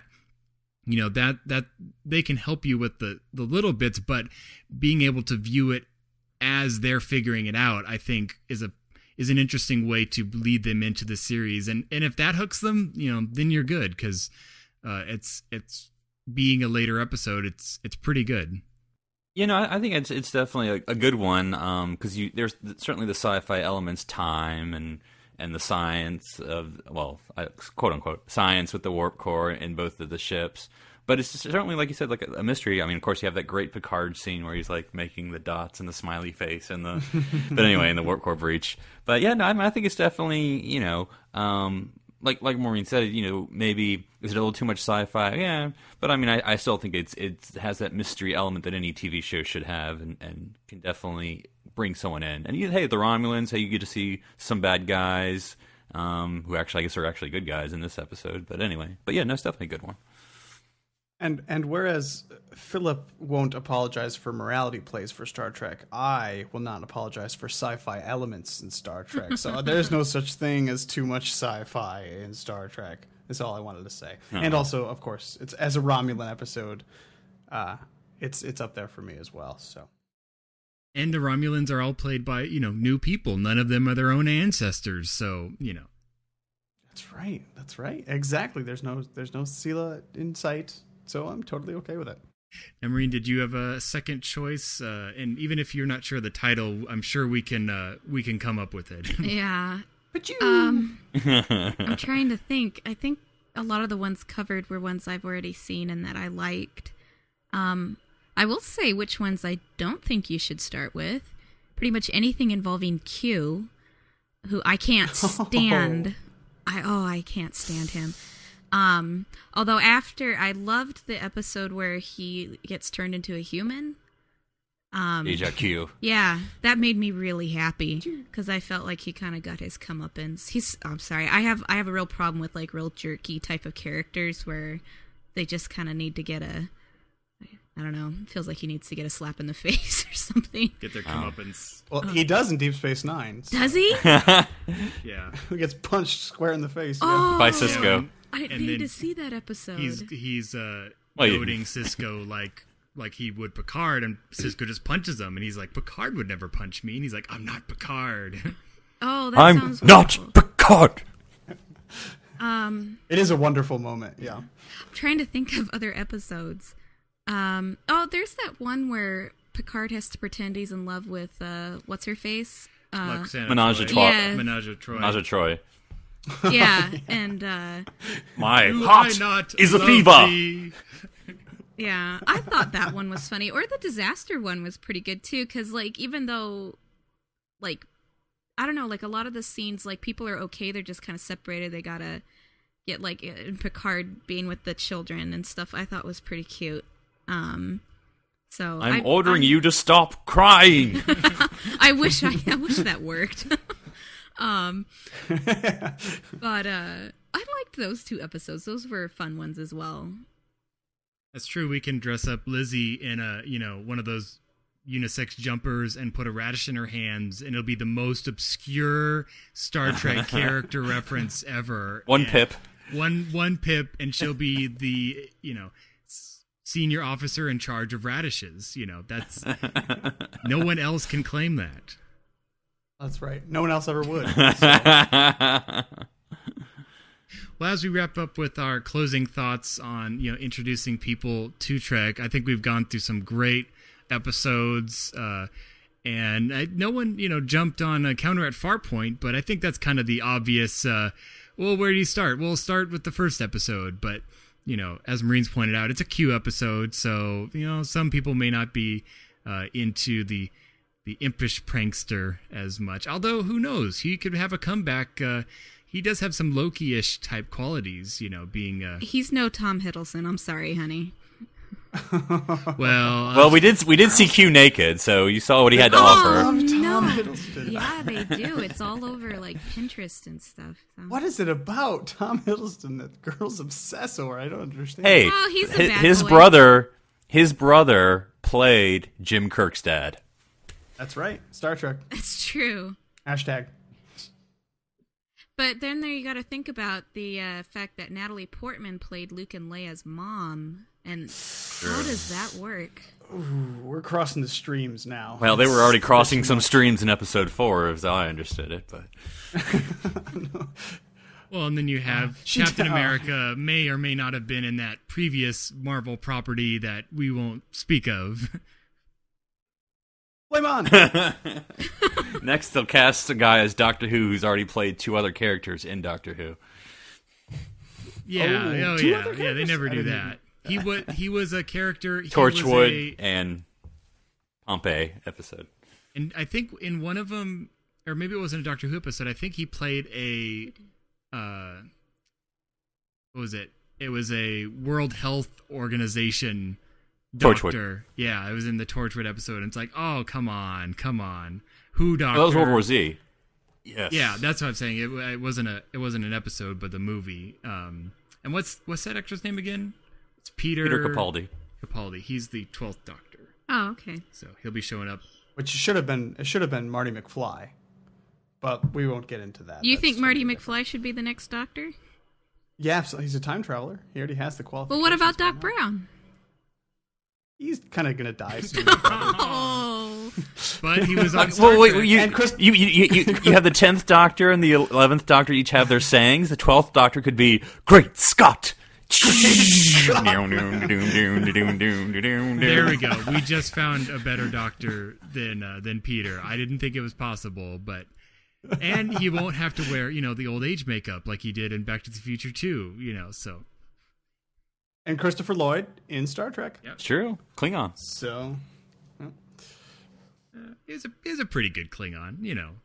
That they can help you with the little bits, but being able to view it as they're figuring it out, I think is an interesting way to lead them into the series. And if that hooks them, then you're good, because it's being a later episode, it's pretty good. I think it's definitely a good one, because there's certainly the sci-fi elements, time and the science of, quote unquote science with the warp core in both of the ships. But it's certainly, like you said, like a mystery. I mean, of course, you have that great Picard scene where he's like making the dots and the smiley face and the, but anyway, in the warp core breach. But yeah, no, I think it's definitely, like Maureen said, maybe is it a little too much sci-fi? Yeah, but I mean, I still think it has that mystery element that any TV show should have, and can definitely bring someone in. And hey, the Romulans, you get to see some bad guys, who actually, I guess, are actually good guys in this episode. But anyway, yeah, no, it's definitely a good one. And whereas Philip won't apologize for morality plays for Star Trek, I will not apologize for sci-fi elements in Star Trek. So there's no such thing as too much sci-fi in Star Trek. That's all I wanted to say. Uh-huh. And also, of course, it's as a Romulan episode, it's up there for me as well. So. And the Romulans are all played by, new people. None of them are their own ancestors. So, That's right. Exactly. There's no Sela in sight. So I'm totally okay with it. And Maureen, did you have a second choice? And even if you're not sure of the title, I'm sure we can come up with it. Yeah. But you... I'm trying to think. I think a lot of the ones covered were ones I've already seen and that I liked. I will say which ones I don't think you should start with. Pretty much anything involving Q, who I can't stand. I can't stand him. Although after I loved the episode where he gets turned into a human. Deja Q. Yeah, that made me really happy because I felt like he kind of got his comeuppance. I'm sorry, I have a real problem with like real jerky type of characters where they just kind of need to get I don't know, it feels like he needs to get a slap in the face or something. Get their comeuppance. Well, he does in Deep Space Nine. So. Does he? Yeah. He gets punched square in the face. Oh, by Cisco. Yeah. I need to see that episode. He's goading Cisco like he would Picard, and Cisco just punches him, and he's like, Picard would never punch me, and he's like, I'm not Picard. Oh, that I'm sounds not wonderful. Picard. It is a wonderful moment. Yeah. I'm trying to think of other episodes. There's that one where Picard has to pretend he's in love with what's her face? Menage a Trois. Yeah. Menage a Trois. Menage a Troy. Yeah, and My Do heart I not is a love fever. thee? yeah, I thought that one was funny. Or the disaster one was pretty good too, because like even though, like, I don't know, like a lot of the scenes, like people are okay, they're just kind of separated. They gotta get like Picard being with the children and stuff. I thought was pretty cute. So I'm ordering you to stop crying. I wish that worked. But I liked those two episodes. Those were fun ones as well. That's true. We can dress up Lizzie in a, one of those unisex jumpers and put a radish in her hands, and it'll be the most obscure Star Trek character reference ever. One Pip. One Pip, and she'll be the, senior officer in charge of radishes. That's no one else can claim that. That's right. No one else ever would. Well, as we wrap up with our closing thoughts on, introducing people to Trek, I think we've gone through some great episodes, and no one, jumped on a Counter at Farpoint, but I think that's kind of the obvious, well, where do you start? We'll start with the first episode, but, as Marines pointed out, it's a Q episode, so, some people may not be into the impish prankster as much, although who knows, he could have a comeback. He does have some Loki-ish type qualities, being He's no Tom Hiddleston. I'm sorry, honey. Well, we did see Q naked, so you saw what he had to offer. No. Yeah, they do. It's all over like Pinterest and stuff. So. What is it about Tom Hiddleston that girls obsess over? I don't understand. Hey, well, he's a bad his boy. his brother played Jim Kirk's dad. That's right. Star Trek. That's true. Hashtag. But then there you got to think about the fact that Natalie Portman played Luke and Leia's mom, and how does that work? Ooh, we're crossing the streams now. Well, they were already crossing some streams in episode 4, as I understood it. But well, and then you have Captain America may or may not have been in that previous Marvel property that we won't speak of. Flame on! Next, they'll cast a guy as Doctor Who who's already played 2 other characters in Doctor Who. Yeah, yeah. They never do that. He was a character. Torchwood and Pompeii episode. And I think in one of them, or maybe it wasn't a Doctor Who episode, I think he played a, what was it? It was a World Health Organization doctor. Torchwood. Yeah, it was in the Torchwood episode. And it's like, oh, come on. Who doctor? That was World War Z. Yes. Yeah, that's what I'm saying. It wasn't an episode, but the movie. And what's that actor's name again? It's Peter Capaldi. Capaldi. He's the 12th Doctor. Oh, okay. So he'll be showing up. Which should have been Marty McFly, but we won't get into that. You think Marty McFly should be the next Doctor? Yeah, so he's a time traveler. He already has the qualifications. Well, what about Doc Brown? He's kind of gonna die soon. Oh, but he was on Star well, wait, Trek. you have the 10th Doctor and the 11th Doctor each have their sayings. The 12th Doctor could be Great Scott. There we go. We just found a better Doctor than Peter. I didn't think it was possible, and he won't have to wear the old age makeup like he did in Back to the Future 2. So. And Christopher Lloyd in Star Trek. Yep. True, Klingon. So, He's a pretty good Klingon.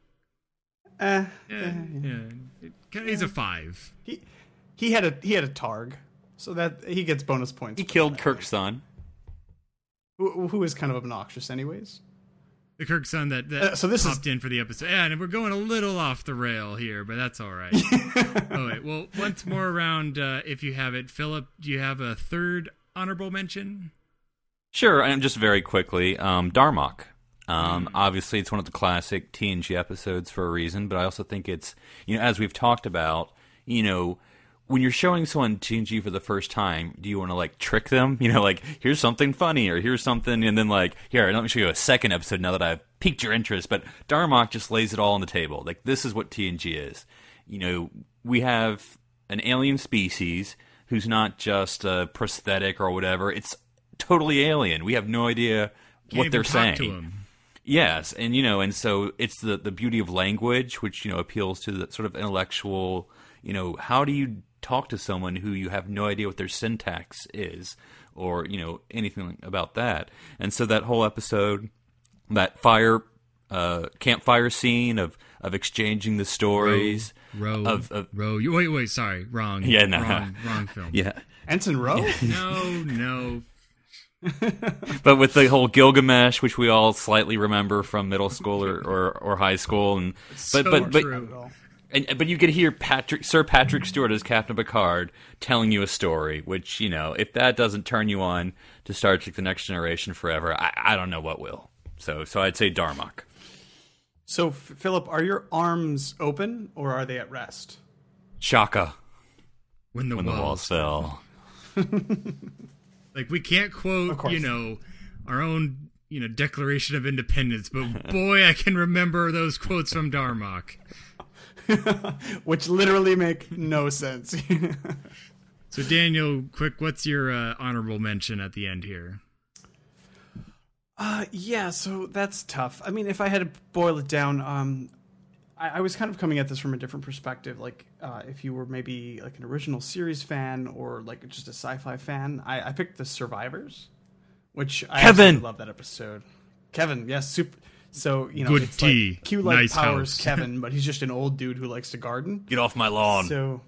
He's a 5. He had a Targ, so that he gets bonus points. He killed Kirk's son. Who is kind of obnoxious, anyways. The Kirk son that so this popped in for the episode. Yeah, and we're going a little off the rail here, but that's all right. Oh, wait. Well, once more around, if you have it. Philip, do you have a third honorable mention? Sure, and just very quickly, Darmok. Obviously, it's one of the classic TNG episodes for a reason, but I also think it's, as we've talked about, when you're showing someone TNG for the first time, do you want to trick them? Here's something funny, or here's something, and then here, let me show you a second episode now that I've piqued your interest. But Darmok just lays it all on the table. This is what TNG is. We have an alien species who's not just a prosthetic or whatever. It's totally alien. We have no idea what they're saying. To him. Yes, and and so it's the beauty of language, which appeals to the sort of intellectual. How do you talk to someone who you have no idea what their syntax is, or anything about that? And so that whole episode, that campfire scene of exchanging the stories. Wait, sorry, wrong. Yeah, no, wrong film. Yeah, Ensign Rowe. No. But with the whole Gilgamesh, which we all slightly remember from middle school or high school, and but you could hear Sir Patrick Stewart as Captain Picard telling you a story, which if that doesn't turn you on to Star Trek: The Next Generation forever, I don't know what will. So I'd say Darmok. So, Philip, are your arms open or are they at rest? Shaka. When the walls fell. Like, we can't quote, our own, Declaration of Independence, but boy, I can remember those quotes from Darmok. Which literally make no sense. So, Daniel, quick, what's your honorable mention at the end here? Yeah, so that's tough. I mean, if I had to boil it down, I was kind of coming at this from a different perspective. Like, if you were maybe like an original series fan or like just a sci-fi fan, I picked The Survivors, which I absolutely love that episode. Kevin, yes, super. So, good it's tea, like Q like nice powers house. Kevin, but he's just an old dude who likes to garden. Get off my lawn. So,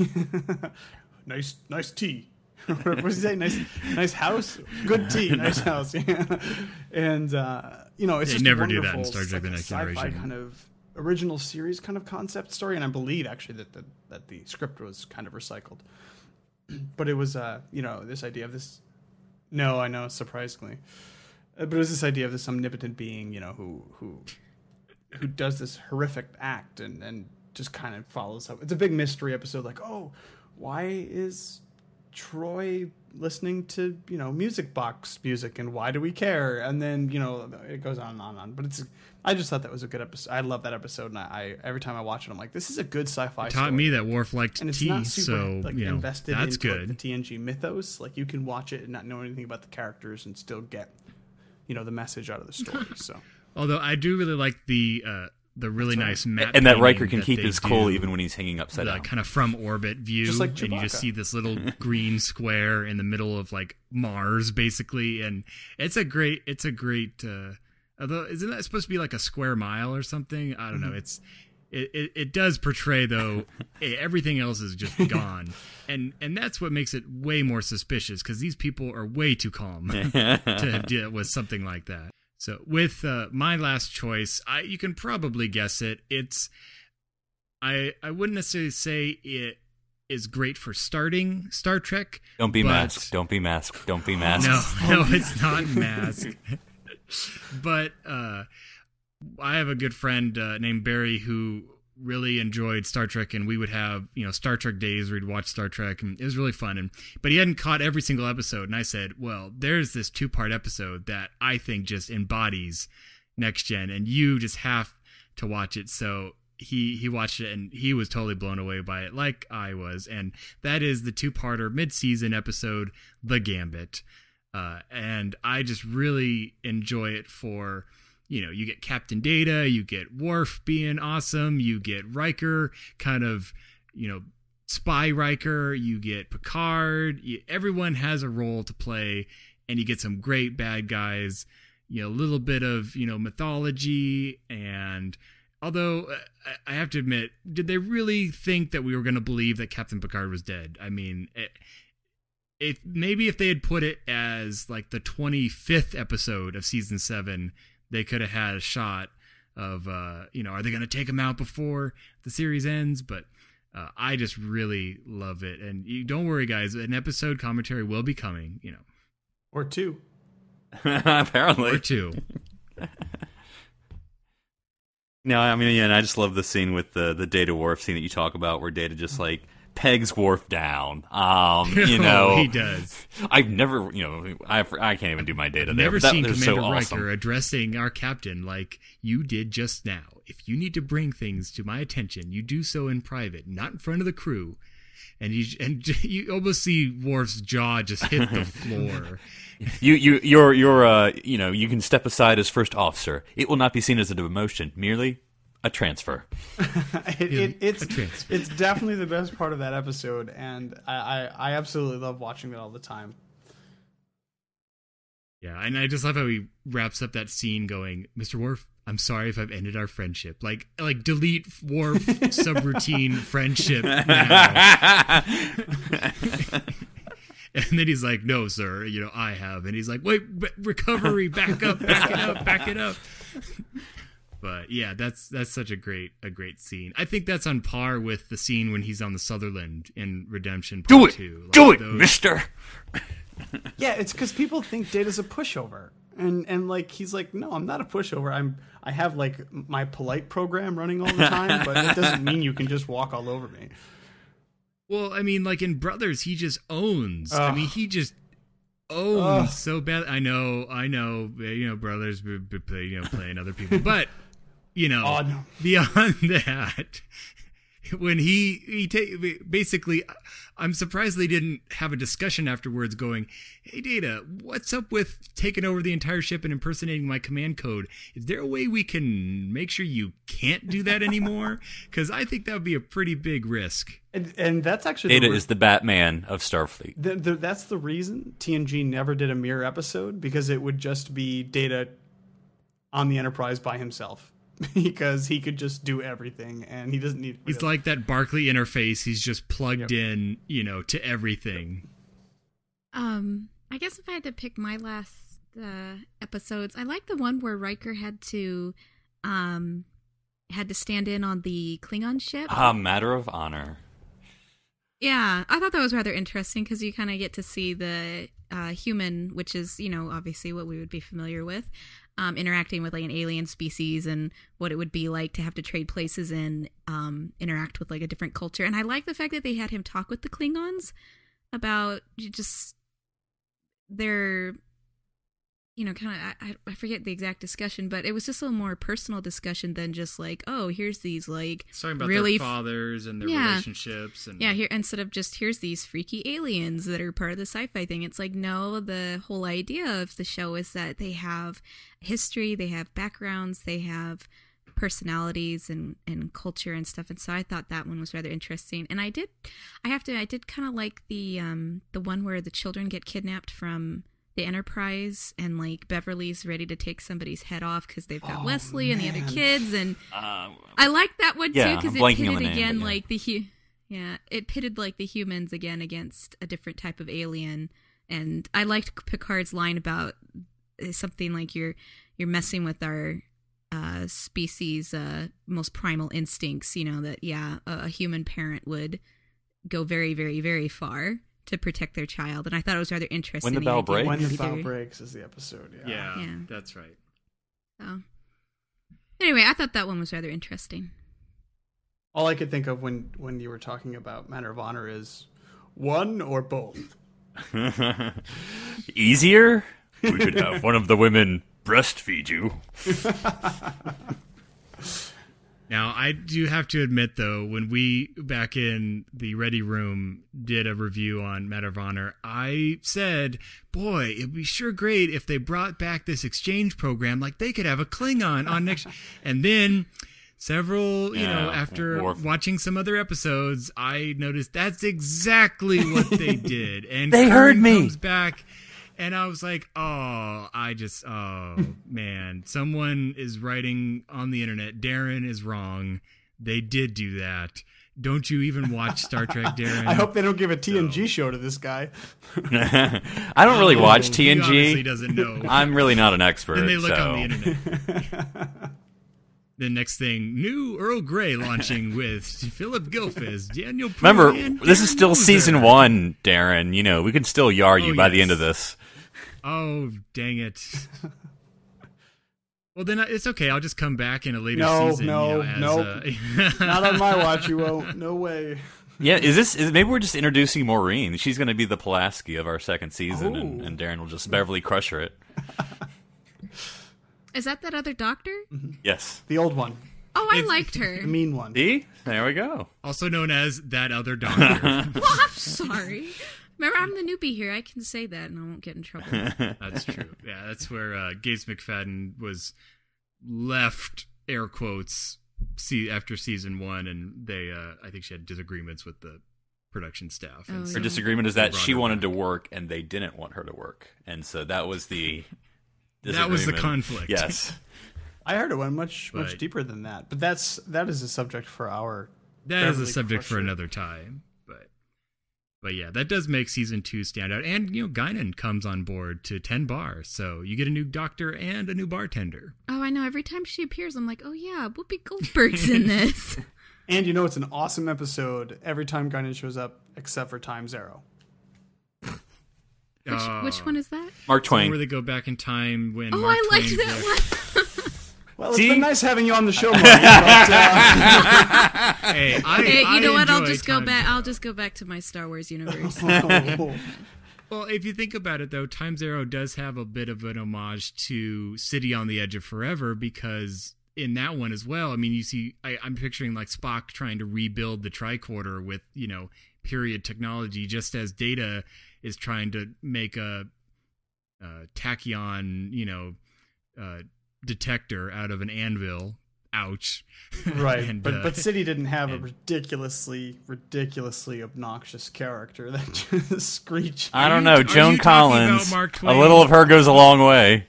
nice tea. What does he say? Nice house, good tea, nice house. Yeah. And it's just never a do that in wonderful, Star Trek: The Next sci-fi Generation. kind of original series kind of concept story, and I believe actually that the script was kind of recycled, but it was this idea of this. No, I know, surprisingly, but it was this idea of this omnipotent being, who does this horrific act and just kind of follows up. It's a big mystery episode, like, oh, why is Troy listening to music box music, and why do we care? And then it goes on and on. But I just thought that was a good episode. I love that episode, and I every time I watch it, I'm like, this is a good sci-fi. It taught me that Worf liked and it's tea, not super, so invested that's into good. the TNG mythos. Like, you can watch it and not know anything about the characters and still get the message out of the story. So, although I do really like the really nice map, and that Riker can that keep they his cool do, even when he's hanging upside down. kind of from orbit view, Just like and you just Chewbacca. see this little green square in the middle of like Mars, basically, and it's a great. Although isn't that supposed to be like a square mile or something? I don't know. It does portray though everything else is just gone, and that's what makes it way more suspicious, because these people are way too calm to deal with something like that. So with my last choice, you can probably guess it. I wouldn't necessarily say it is great for starting Star Trek. Don't be but- masked. Don't be masked. Don't be masked. No, it's not masked. But I have a good friend named Barry who really enjoyed Star Trek, and we would have Star Trek days where we'd watch Star Trek, and it was really fun. But he hadn't caught every single episode, and I said, well, there's this 2-part episode that I think just embodies Next Gen, and you just have to watch it. So he watched it, and he was totally blown away by it, like I was. And that is the 2-parter mid-season episode, The Gambit. And I just really enjoy it for, you get Captain Data, you get Worf being awesome, you get Riker kind of, spy Riker, you get Picard, everyone has a role to play, and you get some great bad guys, a little bit of, mythology. And although I have to admit, did they really think that we were going to believe that Captain Picard was dead? I mean, if they had put it as like the 25th episode of season 7, they could have had a shot of, are they going to take him out before the series ends? But I just really love it. And you don't worry, guys, an episode commentary will be coming, or 2. Apparently. Or 2. No, I mean, and I just love the scene with the Data Worf scene that you talk about, where Data just like pegs Worf down. He does. I've never, I can't even do my Data there. Never but seen they're Commander so Riker awesome. addressing our captain like you did just now. If you need to bring things to my attention, you do so in private, not in front of the crew. And you almost see Worf's jaw just hit the floor. You can step aside as first officer. It will not be seen as a demotion, merely a transfer. It's definitely the best part of that episode, and I absolutely love watching it all the time. Yeah, and I just love how he wraps up that scene going, Mr. Worf, I'm sorry if I've ended our friendship. Like delete Worf subroutine friendship now. And then he's like, no, sir, I have. And he's like, wait, recovery, back up, back it up. But yeah, that's such a great scene. I think that's on par with the scene when he's on the Sutherland in Redemption Part 2. Do it, mister! Yeah, it's because people think Data's a pushover. And like he's like, no, I'm not a pushover. I have like my polite program running all the time, but it doesn't mean you can just walk all over me. Well, I mean, like in Brothers, he just owns. I mean, he just owns so bad. I know. You know, Brothers, playing other people, but no. Beyond that, when basically, I'm surprised they didn't have a discussion afterwards going, hey, Data, what's up with taking over the entire ship and impersonating my command code? Is there a way we can make sure you can't do that anymore? Because I think that would be a pretty big risk. And that's actually... Data is the Batman of Starfleet. That's the reason TNG never did a mirror episode, because it would just be Data on the Enterprise by himself. Because he could just do everything, and he doesn't need... He's like that Barclay interface. He's just plugged in, to everything. I guess if I had to pick my last episodes, I like the one where Riker had to stand in on the Klingon ship. Matter of Honor. Yeah, I thought that was rather interesting because you kind of get to see the human, which is, obviously what we would be familiar with, interacting with like an alien species and what it would be like to have to trade places and interact with like a different culture. And I like the fact that they had him talk with the Klingons about just their, kind of, I forget the exact discussion, but it was just a more personal discussion than just like, oh, here's these like it's talking about really their fathers and their relationships. And here, instead of just here's these freaky aliens that are part of the sci-fi thing. It's like, no, the whole idea of the show is that they have history, they have backgrounds, they have personalities and culture and stuff. And so I thought that one was rather interesting. And I did kind of like the one where the children get kidnapped from the Enterprise and like Beverly's ready to take somebody's head off because they've got Wesley and the other kids, and I like that one too because it pitted again like it pitted like the humans again against a different type of alien. And I liked Picard's line about something like you're messing with our species most primal instincts, that a human parent would go very, very, very far to protect their child. And I thought it was rather interesting. When the Bell Breaks. When the Bell Breaks is the episode. Yeah, that's right. So anyway, I thought that one was rather interesting. All I could think of when you were talking about Matter of Honor is one or both. Easier? We could have one of the women breastfeed you. Now, I do have to admit, though, when we, back in the Ready Room, did a review on Matter of Honor, I said, boy, it'd be sure great if they brought back this exchange program, like they could have a Klingon on next... And then, after watching some other episodes, I noticed that's exactly what they did. And they heard me! Comes back... And I was like, man, someone is writing on the internet, Darren is wrong. They did do that. Don't you even watch Star Trek, Darren? I hope they don't give a TNG show to this guy. I don't really watch TNG. He obviously doesn't know. I'm really not an expert. Then they look on the internet. The next thing, new Earl Grey launching with Philip Gilfus, Daniel Pruitt. Remember, this is still season 1, Darren. We can still yar you by the end of this. Oh, dang it. Well, then it's okay. I'll just come back in a later season. No. Not on my watch, you won't. No way. Yeah, maybe we're just introducing Maureen. She's going to be the Pulaski of our second season, and Darren will just Beverly Crusher it. Is that other doctor? Mm-hmm. Yes. The old one. Oh, I liked her. The mean one. See? There we go. Also known as that other doctor. Well, I'm sorry. Remember, I'm the newbie here. I can say that and I won't get in trouble. That's true. Yeah, that's where Gates McFadden was left, air quotes, after season 1, and they, I think she had disagreements with the production staff. Oh, Her disagreement is that she wanted to work and they didn't want her to work. And so that was the that was the conflict. Yes. I heard it went much deeper than that. But that is a subject for our... That is a subject for another time. But yeah, that does make season 2 stand out. And, Guinan comes on board to 10 Bar. So you get a new doctor and a new bartender. Oh, I know. Every time she appears, I'm like, oh yeah, Whoopi Goldberg's in this. And it's an awesome episode every time Guinan shows up, except for Time Zero. Which one is that? Mark So Twain. where they go back in time when Oh, Mark I liked Twain's that one. Well, it's See? been nice having you on the show, Marty. But, Hey, Hey, you know what? I'll enjoy just go Time back. Zero. I'll just go back to my Star Wars universe. Well, if you think about it, though, Time Zero does have a bit of an homage to City on the Edge of Forever, because in that one as well, I mean, you see, I'm picturing like Spock trying to rebuild the tricorder with, period technology, just as Data is trying to make a tachyon, detector out of an anvil. Ouch. right, And, but City didn't have a ridiculously obnoxious character that just screeched. I don't know. are Joan you talking about Collins. Mark A Twain? little of her goes a long way.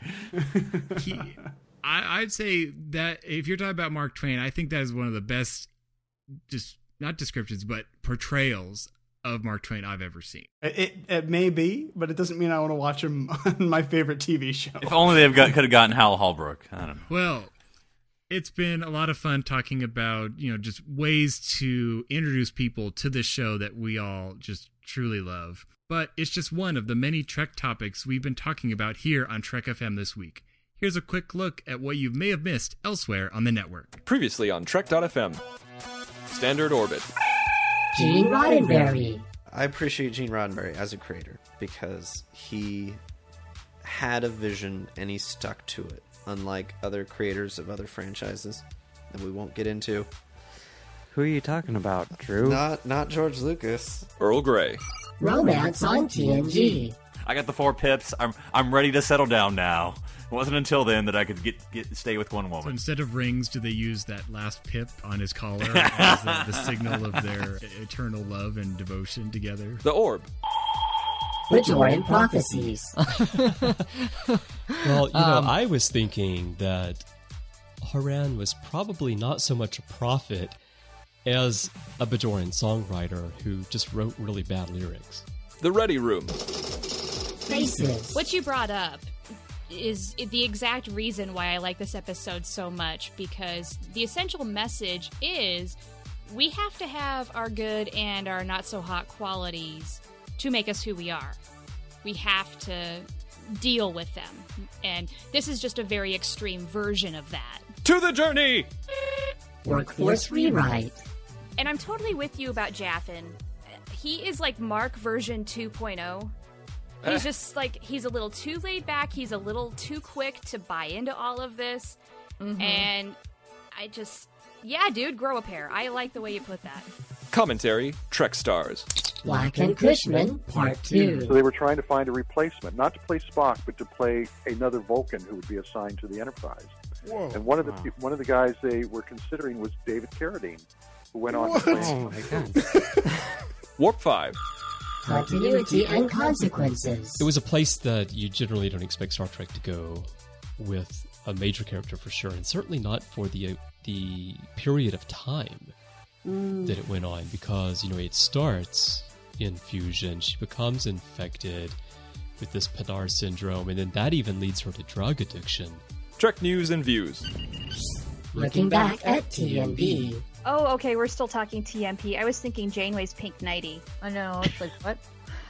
I'd say that if you're talking about Mark Twain, I think that is one of the best, just not descriptions, but portrayals of Mark Twain I've ever seen. It may be, but it doesn't mean I want to watch him on my favorite TV show. If only could have gotten Hal Holbrook. I don't know. Well, it's been a lot of fun talking about, just ways to introduce people to this show that we all just truly love. But it's just one of the many Trek topics we've been talking about here on Trek FM this week. Here's a quick look at what you may have missed elsewhere on the network. Previously on Trek.fm. Standard Orbit. Gene Roddenberry. I appreciate Gene Roddenberry as a creator because he had a vision and he stuck to it, unlike other creators of other franchises that we won't get into. Who are you talking about, Drew? Not George Lucas. Earl Grey. Romance on TNG. I got the 4 pips. I'm ready to settle down now. It wasn't until then that I could stay with one So woman. instead of rings, do they use that last pip on his collar as the signal of their eternal love and devotion together? The Orb. Bajoran Prophecies. Well, I was thinking that Haran was probably not so much a prophet as a Bajoran songwriter who just wrote really bad lyrics. The Ready Room. Faces. What you brought up is the exact reason why I like this episode so much, because the essential message is we have to have our good and our not so hot qualities to make us who we are. We have to deal with them. And this is just a very extreme version of that. To the journey! Workforce Rewrite. And I'm totally with you about Jaffin. He is like Mark version 2.0. He's just like, he's a little too laid back. He's a little too quick to buy into all of this. Mm-hmm. And yeah, dude, grow a pair. I like the way you put that. Commentary, Trek Stars. Black and Cushman, Part 2. So they were trying to find a replacement, not to play Spock, but to play another Vulcan who would be assigned to the Enterprise. Whoa. And one of the guys they were considering was David Carradine, who went on to play. Oh my god. Warp 5. Continuity and Consequences. It was a place that you generally don't expect Star Trek to go with a major character for sure, and certainly not for the period of time that it went on, because, it starts in fusion, she becomes infected with this Padar syndrome, and then that even leads her to drug addiction. Trek News and Views. Looking back at TNB. Oh, okay, we're still talking TMP. I was thinking Janeway's pink nightie. I know, it's like, what?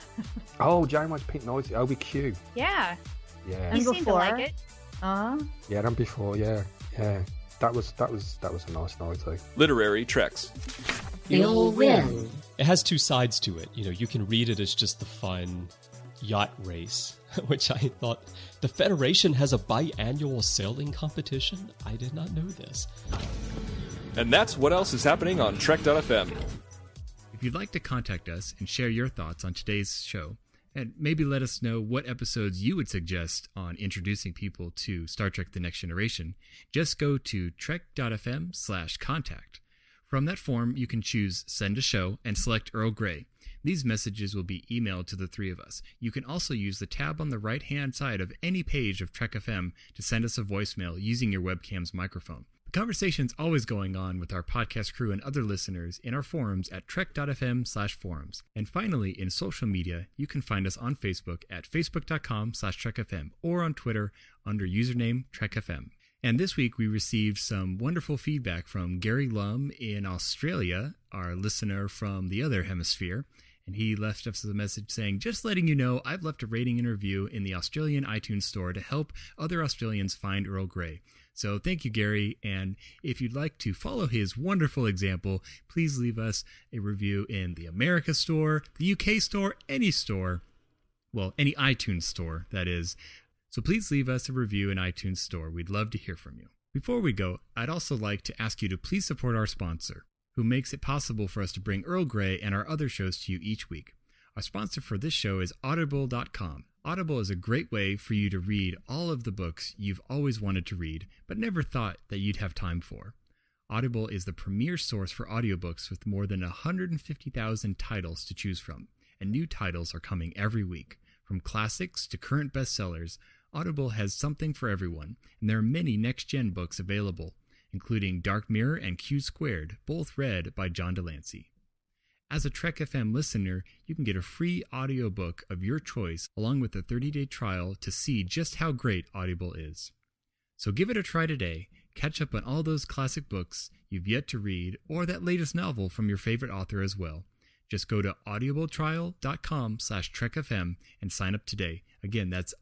Oh, Janeway's pink nightie, OBQ. Yeah. Yeah. You seem to like it. Yeah, and before, yeah. That was a nice nightie. Literary Treks. Bill Wynn. It has two sides to it. You can read it as just the fun yacht race, which I thought the Federation has a biannual sailing competition. I did not know this. And that's what else is happening on Trek.fm. If you'd like to contact us and share your thoughts on today's show, and maybe let us know what episodes you would suggest on introducing people to Star Trek The Next Generation, just go to trek.fm/contact. From that form, you can choose Send a Show and select Earl Grey. These messages will be emailed to the three of us. You can also use the tab on the right-hand side of any page of Trek FM to send us a voicemail using your webcam's microphone. The conversation's always going on with our podcast crew and other listeners in our forums at trek.fm/forums. And finally, in social media, you can find us on Facebook at facebook.com/trekfm or on Twitter under username TrekFM. And this week we received some wonderful feedback from Gary Lum in Australia, our listener from the other hemisphere. And he left us a message saying, just letting you know, I've left a rating and review in the Australian iTunes store to help other Australians find Earl Grey. So thank you, Gary. And if you'd like to follow his wonderful example, please leave us a review in the America store, the UK store, any store. Well, any iTunes store, that is. So please leave us a review in iTunes store. We'd love to hear from you. Before we go, I'd also like to ask you to please support our sponsor, who makes it possible for us to bring Earl Grey and our other shows to you each week. Our sponsor for this show is Audible.com. Audible is a great way for you to read all of the books you've always wanted to read, but never thought that you'd have time for. Audible is the premier source for audiobooks with more than 150,000 titles to choose from, and new titles are coming every week. From classics to current bestsellers, Audible has something for everyone, and there are many next-gen books available, including Dark Mirror and Q Squared, both read by John Delancey. As a Trek FM listener, you can get a free audiobook of your choice along with a 30-day trial to see just how great Audible is. So give it a try today. Catch up on all those classic books you've yet to read or that latest novel from your favorite author as well. Just go to audibletrial.com/trekfm and sign up today. Again, that's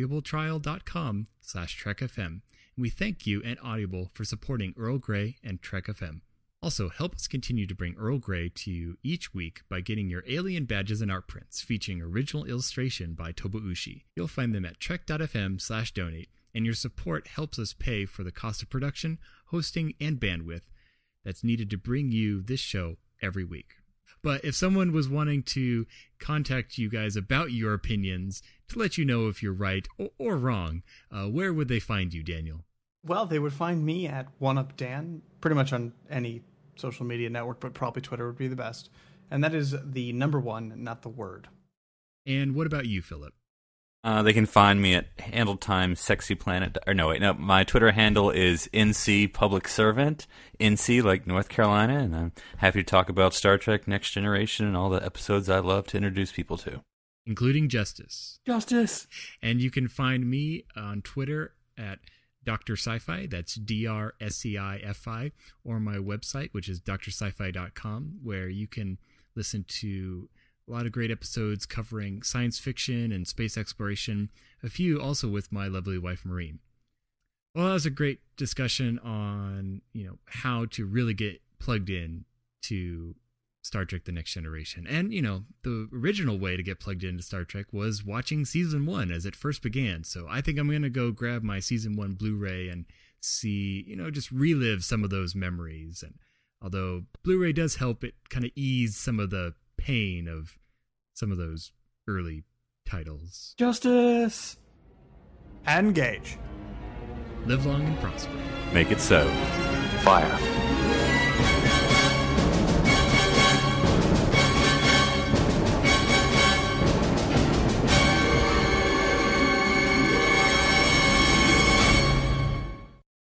audibletrial.com/trekfm. And we thank you and Audible for supporting Earl Grey and Trek FM. Also, help us continue to bring Earl Grey to you each week by getting your alien badges and art prints featuring original illustration by Tobuushi. You'll find them at trek.fm/donate, and your support helps us pay for the cost of production, hosting, and bandwidth that's needed to bring you this show every week. But if someone was wanting to contact you guys about your opinions to let you know if you're right or wrong, where would they find you, Daniel? Well, they would find me at OneUpDan, pretty much on any social media network, but probably Twitter would be the best. And that is the number one, not the word. And what about you, Philip? They can find me at HandleTime Sexy Planet. Or no, wait, no. My Twitter handle is NC Public Servant, NC like North Carolina, and I'm happy to talk about Star Trek Next Generation and all the episodes I love to introduce people to, including Justice. Justice. And you can find me on Twitter at Dr. Sci-Fi, that's DRSCIFI, or my website, which is drsci-fi.com, where you can listen to a lot of great episodes covering science fiction and space exploration, a few also with my lovely wife, Maureen. Well, that was a great discussion on, how to really get plugged in to Star Trek The Next Generation. And, the original way to get plugged into Star Trek was watching Season 1 as it first began. So I think I'm going to go grab my Season 1 Blu-ray and see, just relive some of those memories. And although Blu-ray does help it kind of ease some of the pain of some of those early titles. Justice! Engage. Live long and prosper. Make it so. Fire.